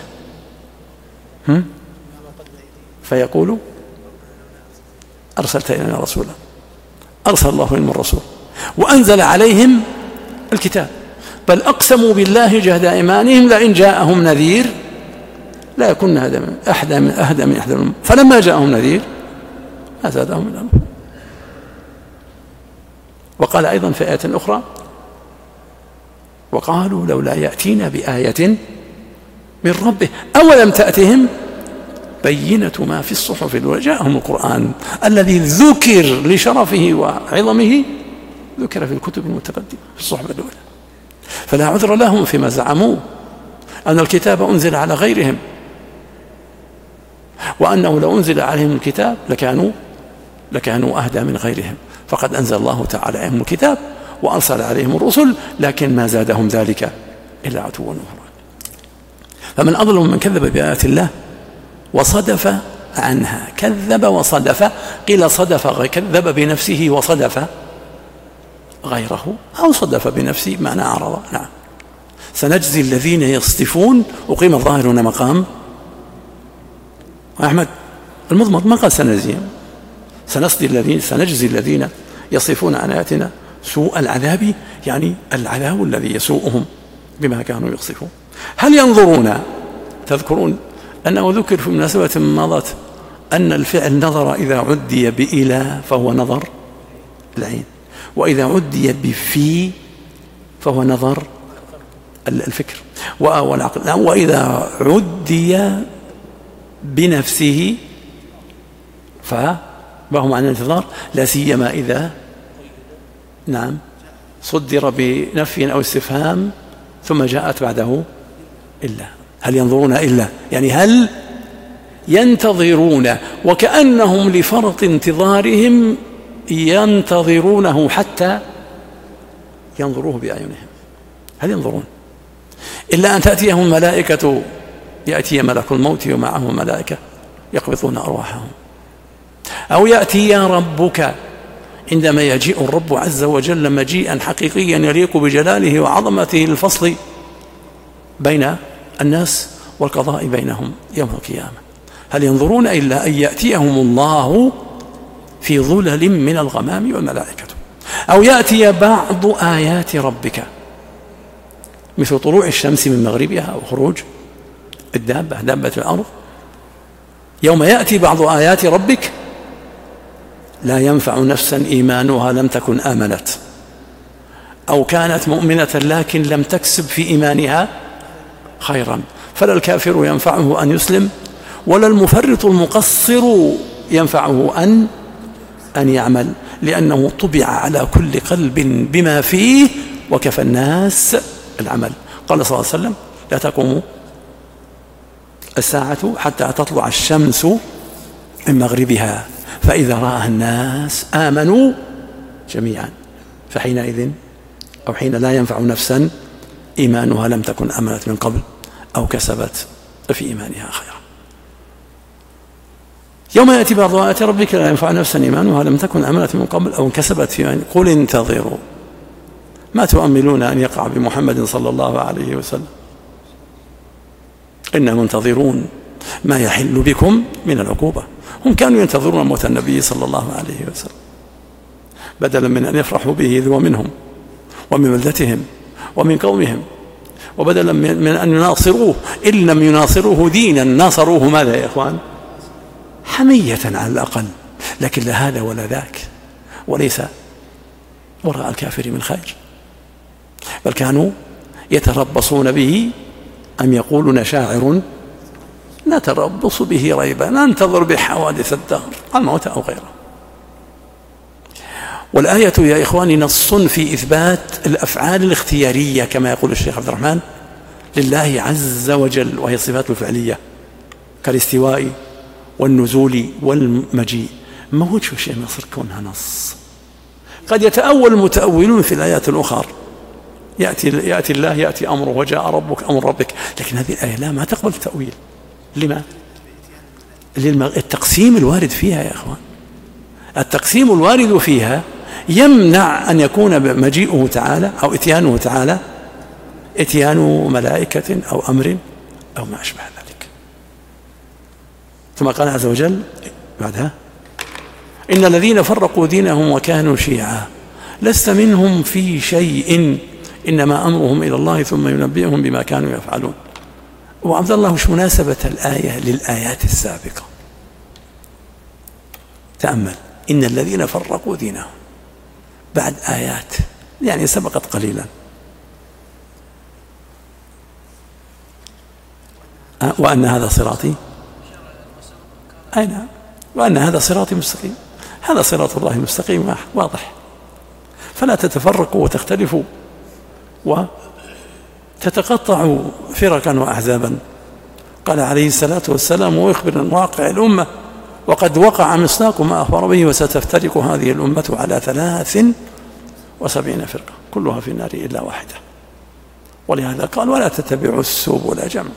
فيقولوا أرسلت إلينا رسولا، أرسل الله إليهم الرسول وأنزل عليهم الكتاب، بل أقسموا بالله جهد أيمانهم لئن جاءهم نذير لا يكون أحد من أهدى من أحد منهم، فلما جاءهم نذير ما زادهم إلا نفورا. وقال أيضا في آية أخرى وقالوا لولا يأتينا بآية من ربه أولم تأتهم بينة ما في الصحف الأولى. جاءهم القرآن الذي ذكر لشرفه وعظمه ذكر في الكتب المتقدمة في الصحف الأولى، فلا عذر لهم فيما زعموا أن الكتاب أنزل على غيرهم، وأنه لو أنزل عليهم الكتاب لكانوا لكانوا أهدى من غيرهم، فقد أنزل الله تعالى عليهم الكتاب وأرسل عليهم الرسل، لكن ما زادهم ذلك إلا عتوا ونفورا. فمن أظلم من كذب بآيات الله وصدف عنها. كذب وصدف، قيل صدف كذب بنفسه وصدف غيره، أو صدف بنفسه معنى أعرض. نعم. سنجزي الذين يصدفون، وقيم الظاهر هنا مقام أحمد المضمر، ما قال سنجزيهم، سنصدي الذين سنجزي الذين يصفون عن آياتنا سوء العذاب، يعني العذاب الذي يسوءهم بما كانوا يصفون. هل ينظرون؟ تذكرون أنه ذكر في مناسبة مضت أن الفعل نظر إذا عدي بإلى فهو نظر العين، وإذا عدي بفي فهو نظر الفكر والعقل، وإذا عدي بنفسه فهو معنى الانتظار، لا سيما إذا نعم صدر بنفي أو استفهام ثم جاءت بعده إلا. هل ينظرون إلا يعني هل ينتظرون، وكأنهم لفرط انتظارهم ينتظرونه حتى ينظروه بأعينهم. هل ينظرون إلا أن تأتيهم الملائكة، يأتي ملك الموت ومعه ملائكة يقبضون أرواحهم، أو يأتي يا ربك عندما يجيء الرب عز وجل مجيئا حقيقيا يليق بجلاله وعظمته الفصل بين الناس والقضاء بينهم يوم القيامة. هل ينظرون إلا أن يأتيهم الله في ظلل من الغمام والملائكة، أو يأتي بعض آيات ربك مثل طلوع الشمس من مغربها وخروج الدابة دابة الأرض. يوم يأتي بعض آيات ربك لا ينفع نفسا إيمانها لم تكن آمنت أو كانت مؤمنة لكن لم تكسب في إيمانها خيرا، فلا الكافر ينفعه أن يسلم، ولا المفرط المقصر ينفعه أن أن يعمل، لأنه طبع على كل قلب بما فيه وكفى الناس العمل. قال صلى الله عليه وسلم لا تقوم الساعة حتى تطلع الشمس من مغربها، فإذا رآها الناس آمنوا جميعا، فحينئذ أو حين لا ينفع نفسا إيمانها لم تكن آمنت من قبل أو كسبت في إيمانها خيرا. يوم يأتي بعض آيات ربك لا ينفع نفسا إيمانها لم تكن آمنت من قبل أو كسبت في إيمانها. قل انتظروا ما تؤملون أن يقع بمحمد صلى الله عليه وسلم، إنا منتظرون ما يحل بكم من العقوبة. هم كانوا ينتظرون موت النبي صلى الله عليه وسلم بدلا من أن يفرحوا به ذو منهم ومن بلدتهم ومن قومهم، وبدلا من أن يناصروه إن لم يناصروه دينا ناصروه ماذا يا إخوان؟ حمية على الأقل، لكن لا هذا ولا ذاك، وليس وراء الكافر من خير، بل كانوا يتربصون به أم يقولون شاعر نتربص به ريبا ننتظر بحوادث الدهر الموت أو غيره. والآية يا إخواني نص في إثبات الأفعال الاختيارية كما يقول الشيخ عبد الرحمن لله عز وجل، وهي الصفات الفعلية كالاستواء والنزول والمجيء. ما هو شيء يصير كونها نص. قد يتأول المتأولون في الآيات الأخرى، يأتي, يأتي الله يأتي أمره وجاء ربك أمر ربك، لكن هذه الآية لا ما تقبل التأويل. لما؟ التقسيم الوارد فيها يا أخوان، التقسيم الوارد فيها يمنع أن يكون مجيئه تعالى أو إتيانه تعالى إتيان ملائكة أو أمر أو ما أشبه ذلك. ثم قال عز وجل بعدها إن الذين فرقوا دينهم وكانوا شيعا لست منهم في شيء إنما أمرهم إلى الله ثم ينبئهم بما كانوا يفعلون. وعبد الله وش مناسبة الآية للآيات السابقة؟ تأمل إن الذين فرقوا دينهم بعد آيات يعني سبقت قليلا، وأن هذا صراطي أي نعم. وأن هذا صراطي مستقيم، هذا صراط الله المستقيم واضح، فلا تتفرقوا وتختلفوا وتتقطعوا فرقا وأحزابا. قال عليه الصلاة والسلام ويخبر عن واقع الأمة: وقد وقع مصداق ما أخبر به، وستفترق هذه الأمة على ثلاث وسبعين فرقة كلها في النار إلا واحدة. ولهذا قال: ولا تتبعوا السبل جمع،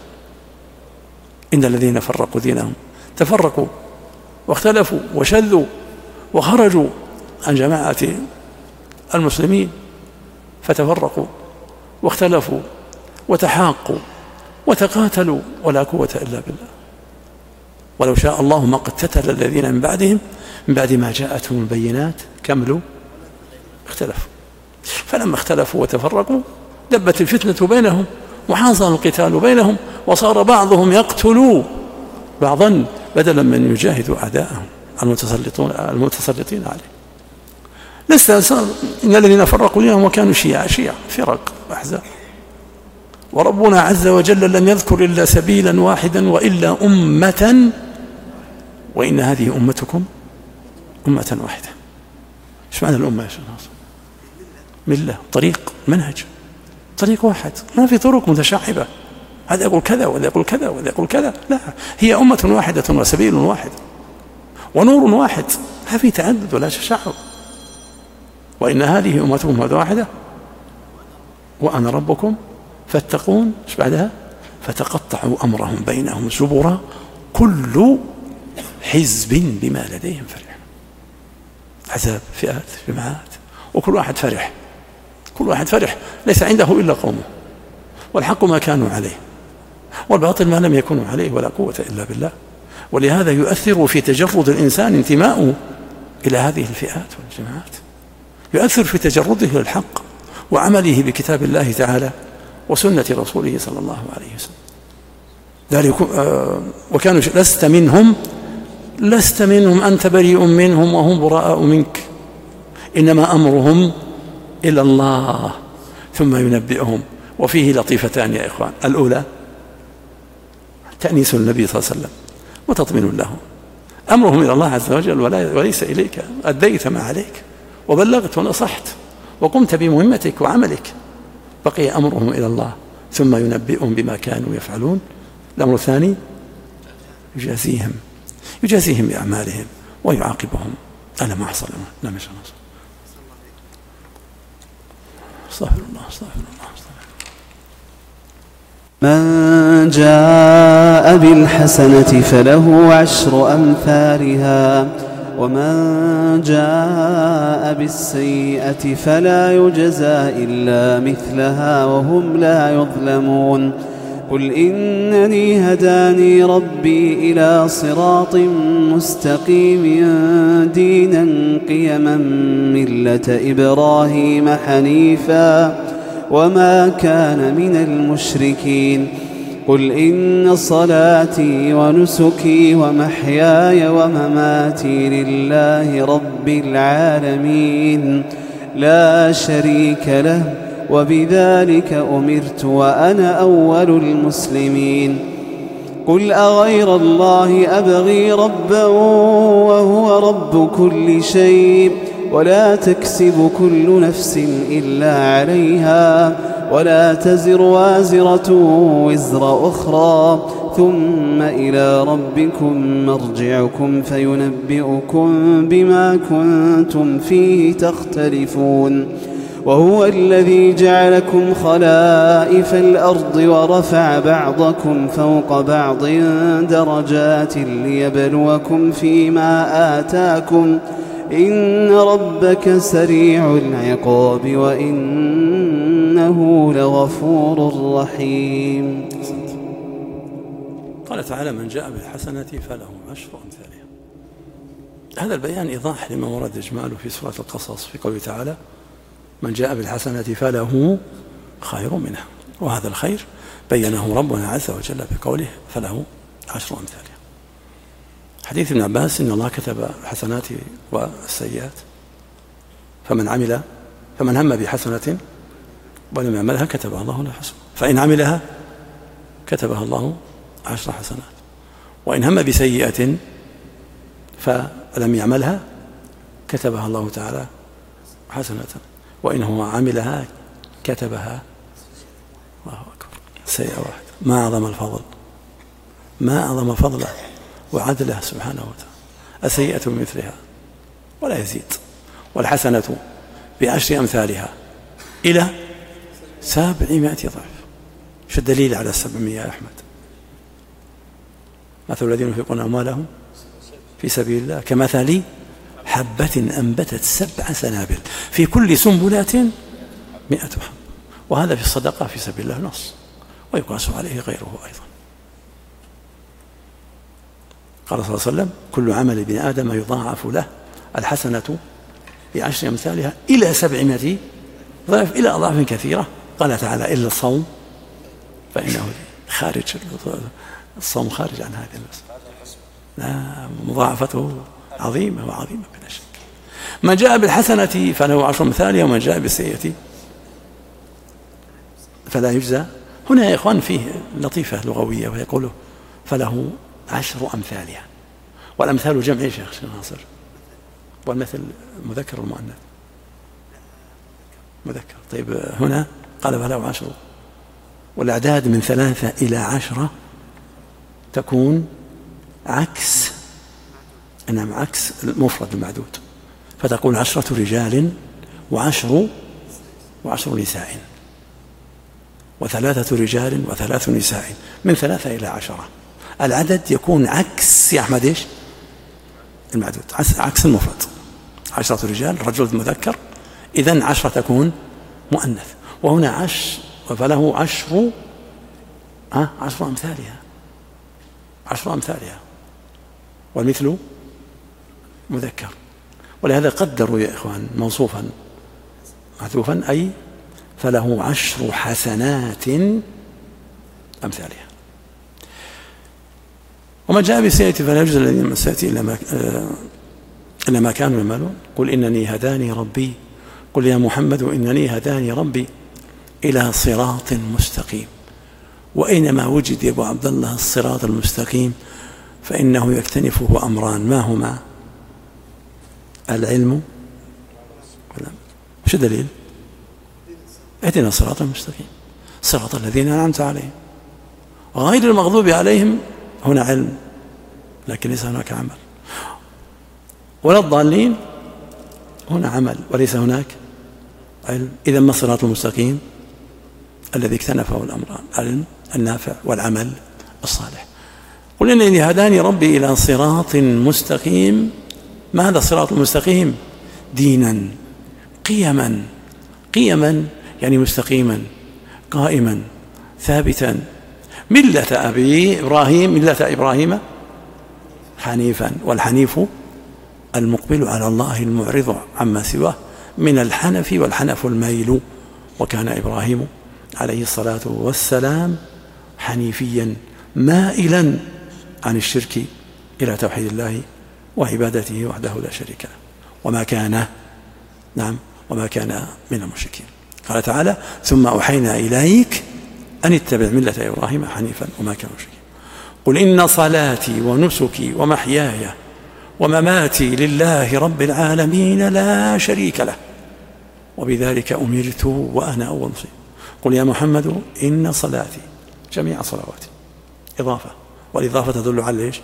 إن الذين فرقوا دينهم تفرقوا واختلفوا وشذوا وخرجوا عن جماعة المسلمين، فتفرقوا واختلفوا وتحاقوا وتقاتلوا ولا قوة إلا بالله. ولو شاء الله ما اقتتل الذين من بعدهم من بعد ما جاءتهم البينات كملوا اختلفوا. فلما اختلفوا وتفرقوا دبت الفتنة بينهم وحاصل القتال بينهم، وصار بعضهم يقتلوا بعضا بدلا من يجاهدوا أعداءهم المتسلطون المتسلطين عليه. لست إن الذين فرقوا دينهم وكانوا شيعا شيعا فرق وأحزاب. وربنا عز وجل لم يذكر إلا سبيلا واحدا وإلا أمة، وإن هذه أمتكم أمة واحدة. إيش معنى الأمة يا شيخ ناصر؟ ملة، طريق، منهج، طريق واحد، ما في طرق متشعبة، هذا يقول كذا وهذا يقول كذا وهذا يقول كذا، لا، هي أمة واحدة وسبيل واحد ونور واحد، ما في تعدد ولا تشعب. وإن هذه أمتكم أمة واحدة وأنا ربكم فاتقون. ايش بعدها؟ فتقطعوا أمرهم بينهم زبرا كل حزب بما لديهم فرح. حساب، فئات، جماعات، وكل واحد فرح، كل واحد فرح، ليس عنده إلا قومه، والحق ما كانوا عليه والباطل ما لم يكونوا عليه، ولا قوة إلا بالله. ولهذا يؤثر في تجرد الإنسان انتماؤه إلى هذه الفئات والجماعات، يؤثر في تجرده للحق وعمله بكتاب الله تعالى وسنة رسوله صلى الله عليه وسلم. ذلك وكانوا لست منهم لست منهم أنت بريء منهم وهم براء منك، إنما أمرهم إلى الله ثم ينبئهم. وفيه لطيفتان يا إخوان: الأولى تأنيس النبي صلى الله عليه وسلم وتطمين له، أمرهم إلى الله عز وجل وليس إليك، أديت ما عليك وبلغت ونصحت وقمت بمهمتك وعملك، بقي أمرهم إلى الله ثم ينبئهم بما كانوا يفعلون. الأمر الثاني يجازيهم يجازيهم بأعمالهم ويعاقبهم على ما حصل. لا مش نصر. استغفر الله استغفر الله استغفر الله. من جاء بالحسنة فله عشر أمثالها ومن جاء بالسيئة فلا يجزى إلا مثلها وهم لا يظلمون. قل إنني هداني ربي إلى صراط مستقيم دينا قيما ملة إبراهيم حنيفا وما كان من المشركين. قل إن صلاتي ونسكي ومحياي ومماتي لله رب العالمين لا شريك له وبذلك أمرت وأنا أول المسلمين. قل أغير الله أبغي ربا وهو رب كل شيء ولا تكسب كل نفس إلا عليها ولا تزر وازرة وزر أخرى ثم إلى ربكم مرجعكم فينبئكم بما كنتم فيه تختلفون. وهو الذي جعلكم خلائف الأرض ورفع بعضكم فوق بعض درجات ليبلوكم فيما آتاكم إن ربك سريع العقاب وإنه لغفور رحيم. قال تعالى: من جاء بالحسنة فله عشر أمثالها. هذا البيان إيضاح لما ورد إجماله في سورة القصص في قوله تعالى: من جاء بالحسنة فله خير منها. وهذا الخير بينه ربنا عز وجل بقوله فله عشر أمثالها. حديث ابن عباس إن الله كتب الحسنات والسيئات، فمن عمل فمن هم بحسنة ولم يعملها كتبها الله له حسنة، فإن عملها كتبها الله عشر حسنات، وإن هم بسيئة فلم يعملها كتبها الله تعالى حسنة، وإنه عملها كتبها الله أكبر سيئة واحدة. ما أعظم الفضل، ما أعظم فضله وعدله سبحانه وتعالى. السيئة بمثلها ولا يزيد، والحسنة بعشر أمثالها إلى سبعمائة ضعف. شو الدليل على السبعمائة يا أحمد؟ مثل الذين ينفقون أموالهم في سبيل الله كمثل حبة أنبتت سبع سنابل في كل سنبلات مئة حبة، وهذا في الصدقة في سبيل الله نص، ويقاس عليه غيره أيضا. قال صلى الله عليه وسلم: كل عمل ابن آدم يضاعف له الحسنة بعشر أمثالها إلى سبعمائة ضعف إلى أضعاف كثيرة. قال تعالى: إلا الصوم فإنه خارج، الصوم خارج عن هذه المسألة. لا، مضاعفته عظيمة وعظيمة بلا شك. من جاء بالحسنة فله عشر أمثالها، ومن جاء بالسيئة فلا يجزى. هنا يا إخوان فيه لطيفة لغوية، ويقوله فله عشر أمثالها، والأمثال جمع يا شيخ ناصر، والمثل مذكر والمؤنث مذكر. طيب هنا قال فله عشر، والأعداد من ثلاثة إلى عشرة تكون عكس، نعم عكس المفرد المعدود، فتقول عشرة رجال وعشر وعشر نساء، وثلاثة رجال وثلاث نساء، من ثلاثة إلى عشرة. العدد يكون عكس يا أحمد إيش؟ المعدود، عكس المفرد. عشرة رجال رجل مذكر، إذن عشرة تكون مؤنث، وهنا عشر فله عشر ها عشر أمثالها، عشر أمثالها، والمثل مذكر. ولهذا قدروا يا إخوان موصوفا محذوفا، أي فله عشر حسنات أمثالها. ومن جاء بالسيئة فلا يجزى الذين من السيئة إلا ما إلا ما كانوا يعملون. قل إنني هداني ربي قل يا محمد إنني هداني ربي إلى صراط مستقيم. وأينما وجد يا أبو عبد الله الصراط المستقيم فإنه يكتنفه أمران، ما هما؟ العلم، شو دليل؟ اهدنا الصراط المستقيم، صراط الذين أنعمت عليهم غير المغضوب عليهم. هنا علم لكن ليس هناك عمل، ولا الضالين هنا عمل وليس هناك علم. إذا ما الصراط المستقيم؟ الذي اكتنفه الأمران، العلم النافع والعمل الصالح. قل إنني هداني ربي إلى صراط مستقيم. ما هذا الصراط المستقيم؟ دينا قيما، قيما يعني مستقيما قائما ثابتا، ملة أبي إبراهيم، ملة إبراهيم حنيفا، والحنيف المقبل على الله المعرض عما سواه من الحنف، والحنف الميل. وكان إبراهيم عليه الصلاة والسلام حنيفيا مائلا عن الشرك إلى توحيد الله وعبادته وحده لا شريك له، وما كان نعم وما كان من المشركين. قال تعالى: ثم أوحينا إليك أن اتبع ملة إبراهيم حنيفا وما كان مشركين. قل إن صلاتي ونسكي ومحياي ومماتي لله رب العالمين لا شريك له وبذلك أمرت وأنا أول مسلم. قل يا محمد إن صلاتي، جميع صلواتي إضافة، والإضافة تدل على إيش؟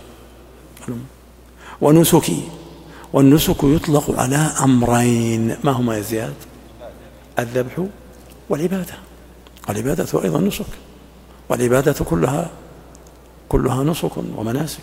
ونسكي، والنسك يطلق على أمرين، ما هما يا زياد؟ الذبح والعبادة. والعبادة أيضا نسك، والعبادة كلها كلها نسك ومناسك.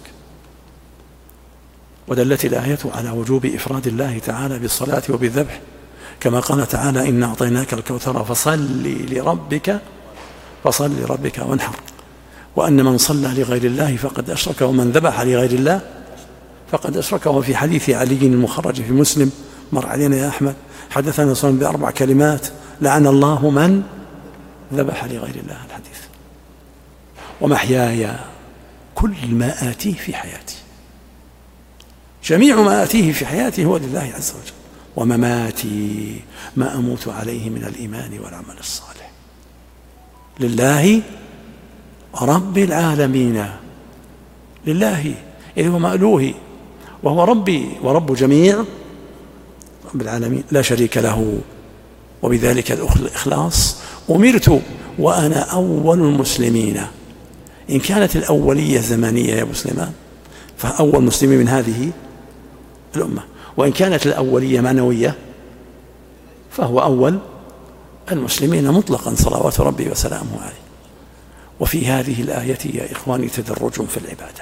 ودلت الآية على وجوب إفراد الله تعالى بالصلاة وبالذبح، كما قال تعالى: إنا أعطيناك الكوثر فصل لربك فصل لربك وانحر. وأن من صلى لغير الله فقد أشرك، ومن ذبح لغير الله فقد أشرك. وفي حديث علي المخرج في مسلم مر علينا يا أحمد، حدثنا صلى الله عليه وسلم بأربع كلمات: لعن الله من ذبح لغير الله، الحديث. ومحياي، كل ما آتيه في حياتي، جميع ما آتيه في حياتي هو لله عز وجل. ومماتي، ما أموت عليه من الإيمان والعمل الصالح لله رب العالمين، لله إذ هو مألوه وهو ربي ورب جميع رب العالمين لا شريك له، وبذلك الإخلاص أمرت وأنا أول المسلمين. إن كانت الأولية زمانية يا مسلمان فأول مسلم من هذه الأمة، وإن كانت الأولية معنوية فهو أول المسلمين مطلقا صلوات ربي وسلامه عليه. وفي هذه الآية يا إخواني تدرج في العبادة،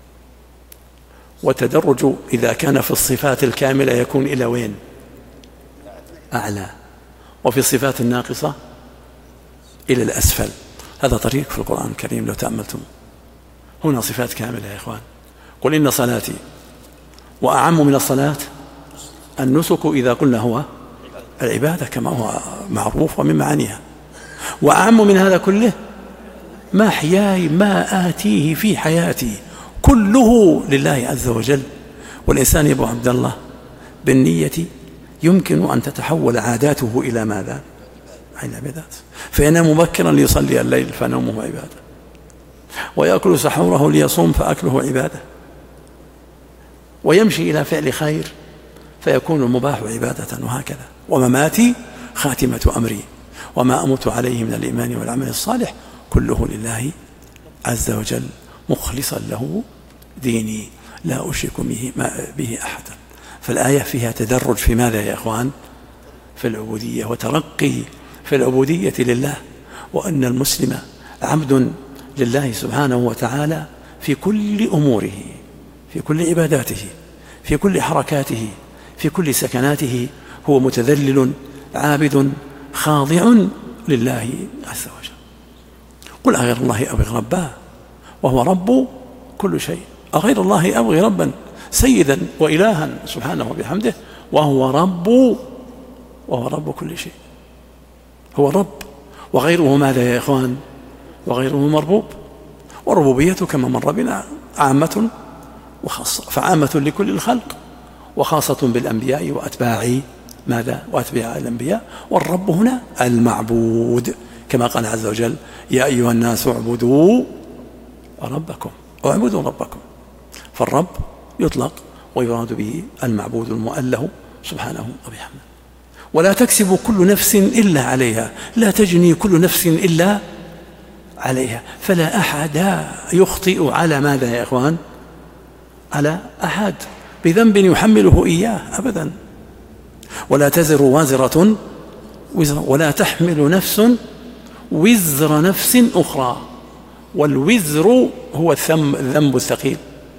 وتدرج إذا كان في الصفات الكاملة يكون إلى وين؟ أعلى، وفي الصفات الناقصة إلى الأسفل. هذا طريق في القرآن الكريم لو تأملتم. هنا صفات كاملة يا إخوان. قل إن صلاتي، وأعم من الصلاة النسك إذا قلنا هو العبادة كما هو معروف ومن معانيها، وأعم من هذا كله ما حياي ما آتيه في حياتي كله لله عز وجل. والإنسان يا أبو عبد الله بالنية يمكن أن تتحول عاداته إلى ماذا؟ إلى عبادات. فينام مبكرا ليصلي الليل فنومه عبادة، ويأكل سحوره ليصوم فأكله عبادة، ويمشي إلى فعل خير فيكون المباح عبادة، وهكذا. ومماتي خاتمة أمري وما أموت عليه من الإيمان والعمل الصالح كله لله عز وجل مخلصا له ديني لا أشرك به, به أحدا. فالآية فيها تدرج في ماذا يا إخوان؟ في العبودية، وترقي في العبودية لله، وأن المسلم عبد لله سبحانه وتعالى في كل أموره، في كل عباداته، في كل حركاته، في كل سكناته، هو متذلل عابد خاضع لله عز وجل. قل أغير الله أبغي ربا وهو رب كل شيء، أغير الله أبغي ربا سيدا وإلها سبحانه وبحمده وهو رب وهو رب كل شيء. هو الرب، وغيره ماذا يا إخوان؟ وغيره مربوب. والربوبية كما مر بنا عامة وخاصة، فعامة لكل الخلق وخاصة بالأنبياء وأتباع ماذا؟ وأتباع الأنبياء. والرب هنا المعبود كما قال عز وجل يا أيها الناس اعبدوا ربكم واعبدوا ربكم. فالرب يطلق ويراد به المعبود المؤله سبحانه وبحمده. ولا تكسب كل نفس إلا عليها، لا تجني كل نفس إلا عليها، فلا أحد يخطئ على ماذا يا إخوان؟ على أحد بذنب يحمله إياه أبدا. ولا تزر وازرة وزر، ولا تحمل نفس وزر نفس أخرى، والوزر هو الذنب الثقيل.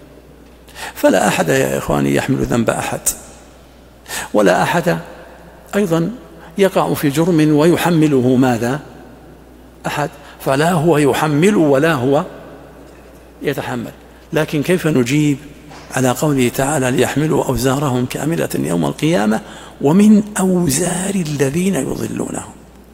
فلا أحد يا إخواني يحمل ذنب أحد، ولا أحد أيضا يقع في جرم ويحمله ماذا؟ أحد. فلا هو يحمل ولا هو يتحمل. لكن كيف نجيب على قوله تعالى ليحملوا أوزارهم كاملة يوم القيامة ومن أوزار الذين يضلونهم؟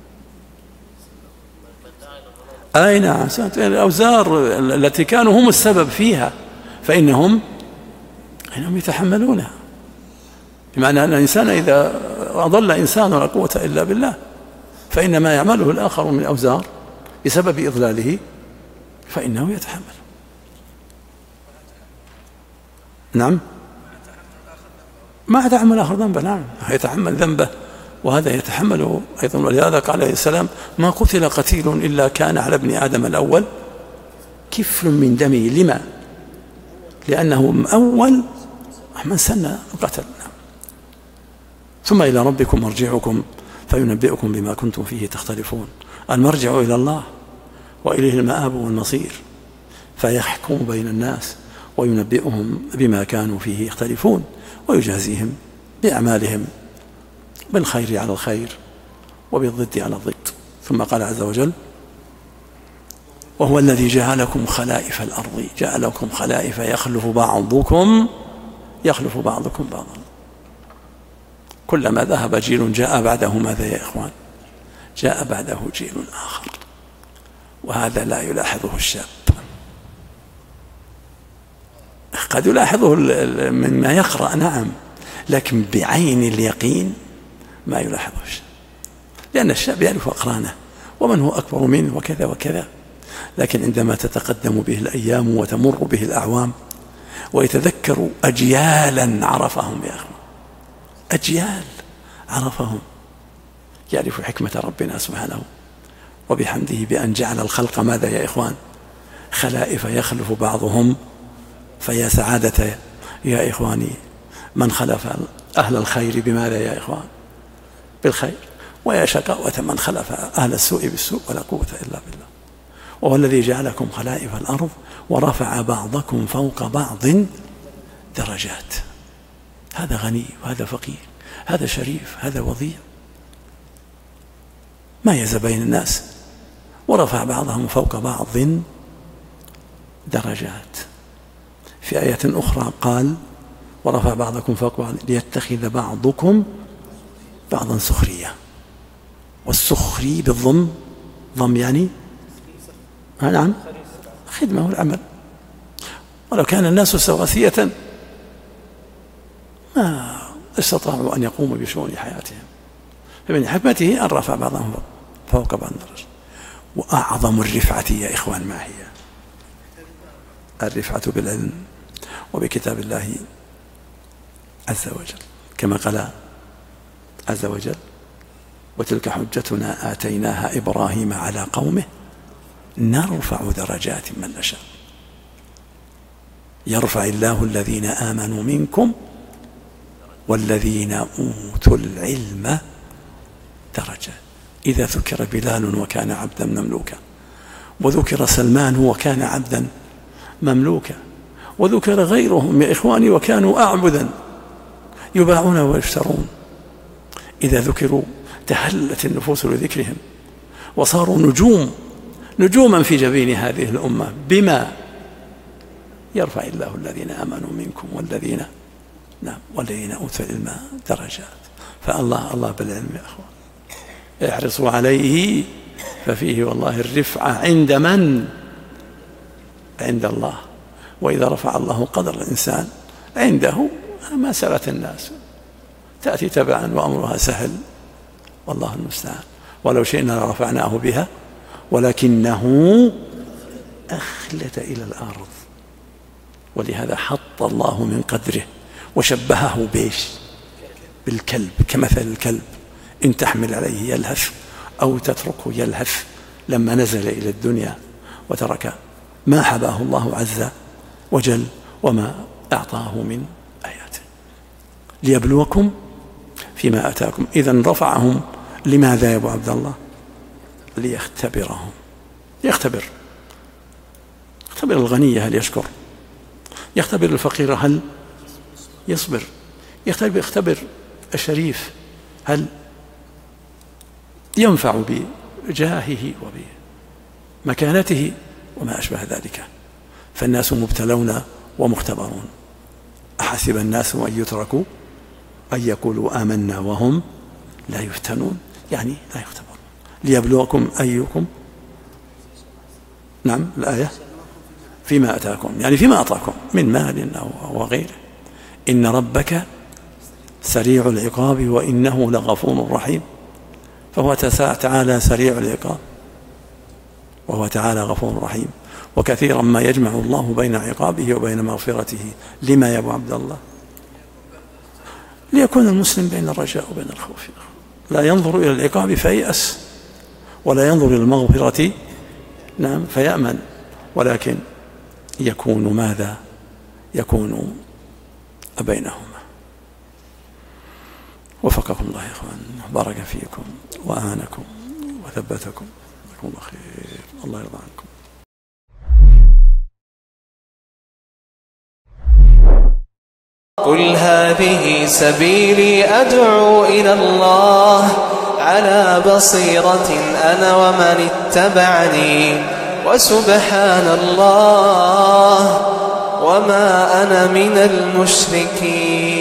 أي نعم، الأوزار التي كانوا هم السبب فيها فإنهم إنهم يتحملونها. بمعنى أن الإنسان إذا أضل إنسان ولا قوة إلا بالله فإن ما يعمله الآخر من أوزار بسبب إضلاله فإنه يتحمل. نعم، ما يتحمل آخر ذنبه، نعم يتحمل ذنبه، وهذا يتحمله أيضا. ولهذا قال عليه السلام ما قتل قتيل إلا كان على ابن آدم الأول كفل من دمه. لما؟ لأنه أول من سن القتل. ثم إلى ربكم مرجعكم فينبئكم بما كنتم فيه تختلفون. المرجع إلى الله وإليه المآب والمصير، فيحكم بين الناس وينبئهم بما كانوا فيه يختلفون ويجازيهم بأعمالهم بالخير على الخير وبالضد على الضد. ثم قال عز وجل وهو الذي جعلكم خلائف الأرض، جعلكم خلائف يخلف بعضكم يخلف بعضكم بعضا. كلما ذهب جيل جاء بعده ماذا يا إخوان؟ جاء بعده جيل آخر، وهذا لا يلاحظه الشاب. قد يلاحظه مما يقرأ نعم، لكن بعين اليقين ما يلاحظه الشاب، لأن الشاب يعرف أقرانه ومن هو أكبر منه وكذا وكذا. لكن عندما تتقدم به الأيام وتمر به الأعوام ويتذكر أجيالا عرفهم يا أخوان، أجيال عرفهم، يعرف حكمة ربنا سبحانه وبحمده بأن جعل الخلق ماذا يا إخوان؟ خلائف يخلف بعضهم، فيا سعادة يا إخواني من خلف أهل الخير بماذا يا إخوان؟ بالخير، ويا شقاوة من خلف أهل السوء بالسوء، ولا قوة إلا بالله. وهو الذي جعلكم خلائف الأرض ورفع بعضكم فوق بعض درجات. هذا غني وهذا فقير، هذا شريف هذا وضيع، ميز بين الناس ورفع بعضهم فوق بعض درجات. في آية أخرى قال ورفع بعضكم فوق بعض ليتخذ بعضكم بعضا سخرية، والسخري بالضم، ضم يعني نعم خدمة والعمل. ولو كان الناس سواسية ما استطاعوا أن يقوموا بشؤون حياتهم، فمن حكمته أن رفع بعضهم فوق بعض درجة. وأعظم الرفعة يا إخوان ما هي؟ الرفعة بالعلم وبكتاب الله عز وجل، كما قال عز وجل وتلك حجتنا آتيناها إبراهيم على قومه نرفع درجات من نشاء. يرفع الله الذين آمنوا منكم والذين أوتوا العلم درجات. إذا ذكر بلال وكان عبدا مملوكا، وذكر سلمان وكان عبدا مملوكا، وذكر غيرهم يا إخواني وكانوا أعبدا يباعون ويشترون، إذا ذكروا تهلت النفوس لذكرهم وصاروا نجوم نجوما في جبين هذه الأمة. بما يرفع الله الذين آمنوا منكم والذين نعم والذين أوتوا العلم درجات. فالله الله بالعلم يا أخوان، احرصوا عليه ففيه والله الرفعة. عند من؟ عند الله. وإذا رفع الله قدر الإنسان عنده مسألة الناس تأتي تبعا وأمرها سهل، والله المستعان. ولو شئنا لرفعناه بها ولكنه أخلد إلى الأرض. ولهذا حط الله من قدره وشبهه بيش بالكلب، كمثل الكلب إن تحمل عليه يلهث أو تتركه يلهث. لما نزل إلى الدنيا وترك ما حباه الله عز وجل وما أعطاه من آياته ليبلوكم فيما آتاكم. إذن رفعهم لماذا يا أبو عبد الله؟ ليختبرهم. يختبر يختبر الغني هل يشكر، يختبر الفقير هل يصبر، يختبر, يختبر الشريف هل ينفع بجاهه وبمكانته وما أشبه ذلك. فالناس مبتلون ومختبرون. أحسب الناس أن يتركوا أن يقولوا آمنا وهم لا يفتنون، يعني لا يختبرون. ليبلوكم أيكم نعم الآية فيما أتاكم، يعني فيما أعطاكم من مال أو غيره. إن ربك سريع العقاب وإنه لغفور رحيم. فهو تعالى سريع العقاب وهو تعالى غفور رحيم. وكثيرا ما يجمع الله بين عقابه وبين مغفرته. لما يا أبو عبد الله؟ ليكون المسلم بين الرجاء وبين الخوف، لا ينظر إلى العقاب فيأس ولا ينظر إلى المغفرة نعم فيأمن، ولكن يكون ماذا؟ يكون بينهما. وفقكم الله يا إخوان، بارك فيكم وأعانكم وثبتكم. جزاكم الله خير، الله يرضى عنكم. قل هذه سبيلي أدعو إلى الله على بصيرة أنا ومن اتبعني وسبحان الله وما أنا من المشركين.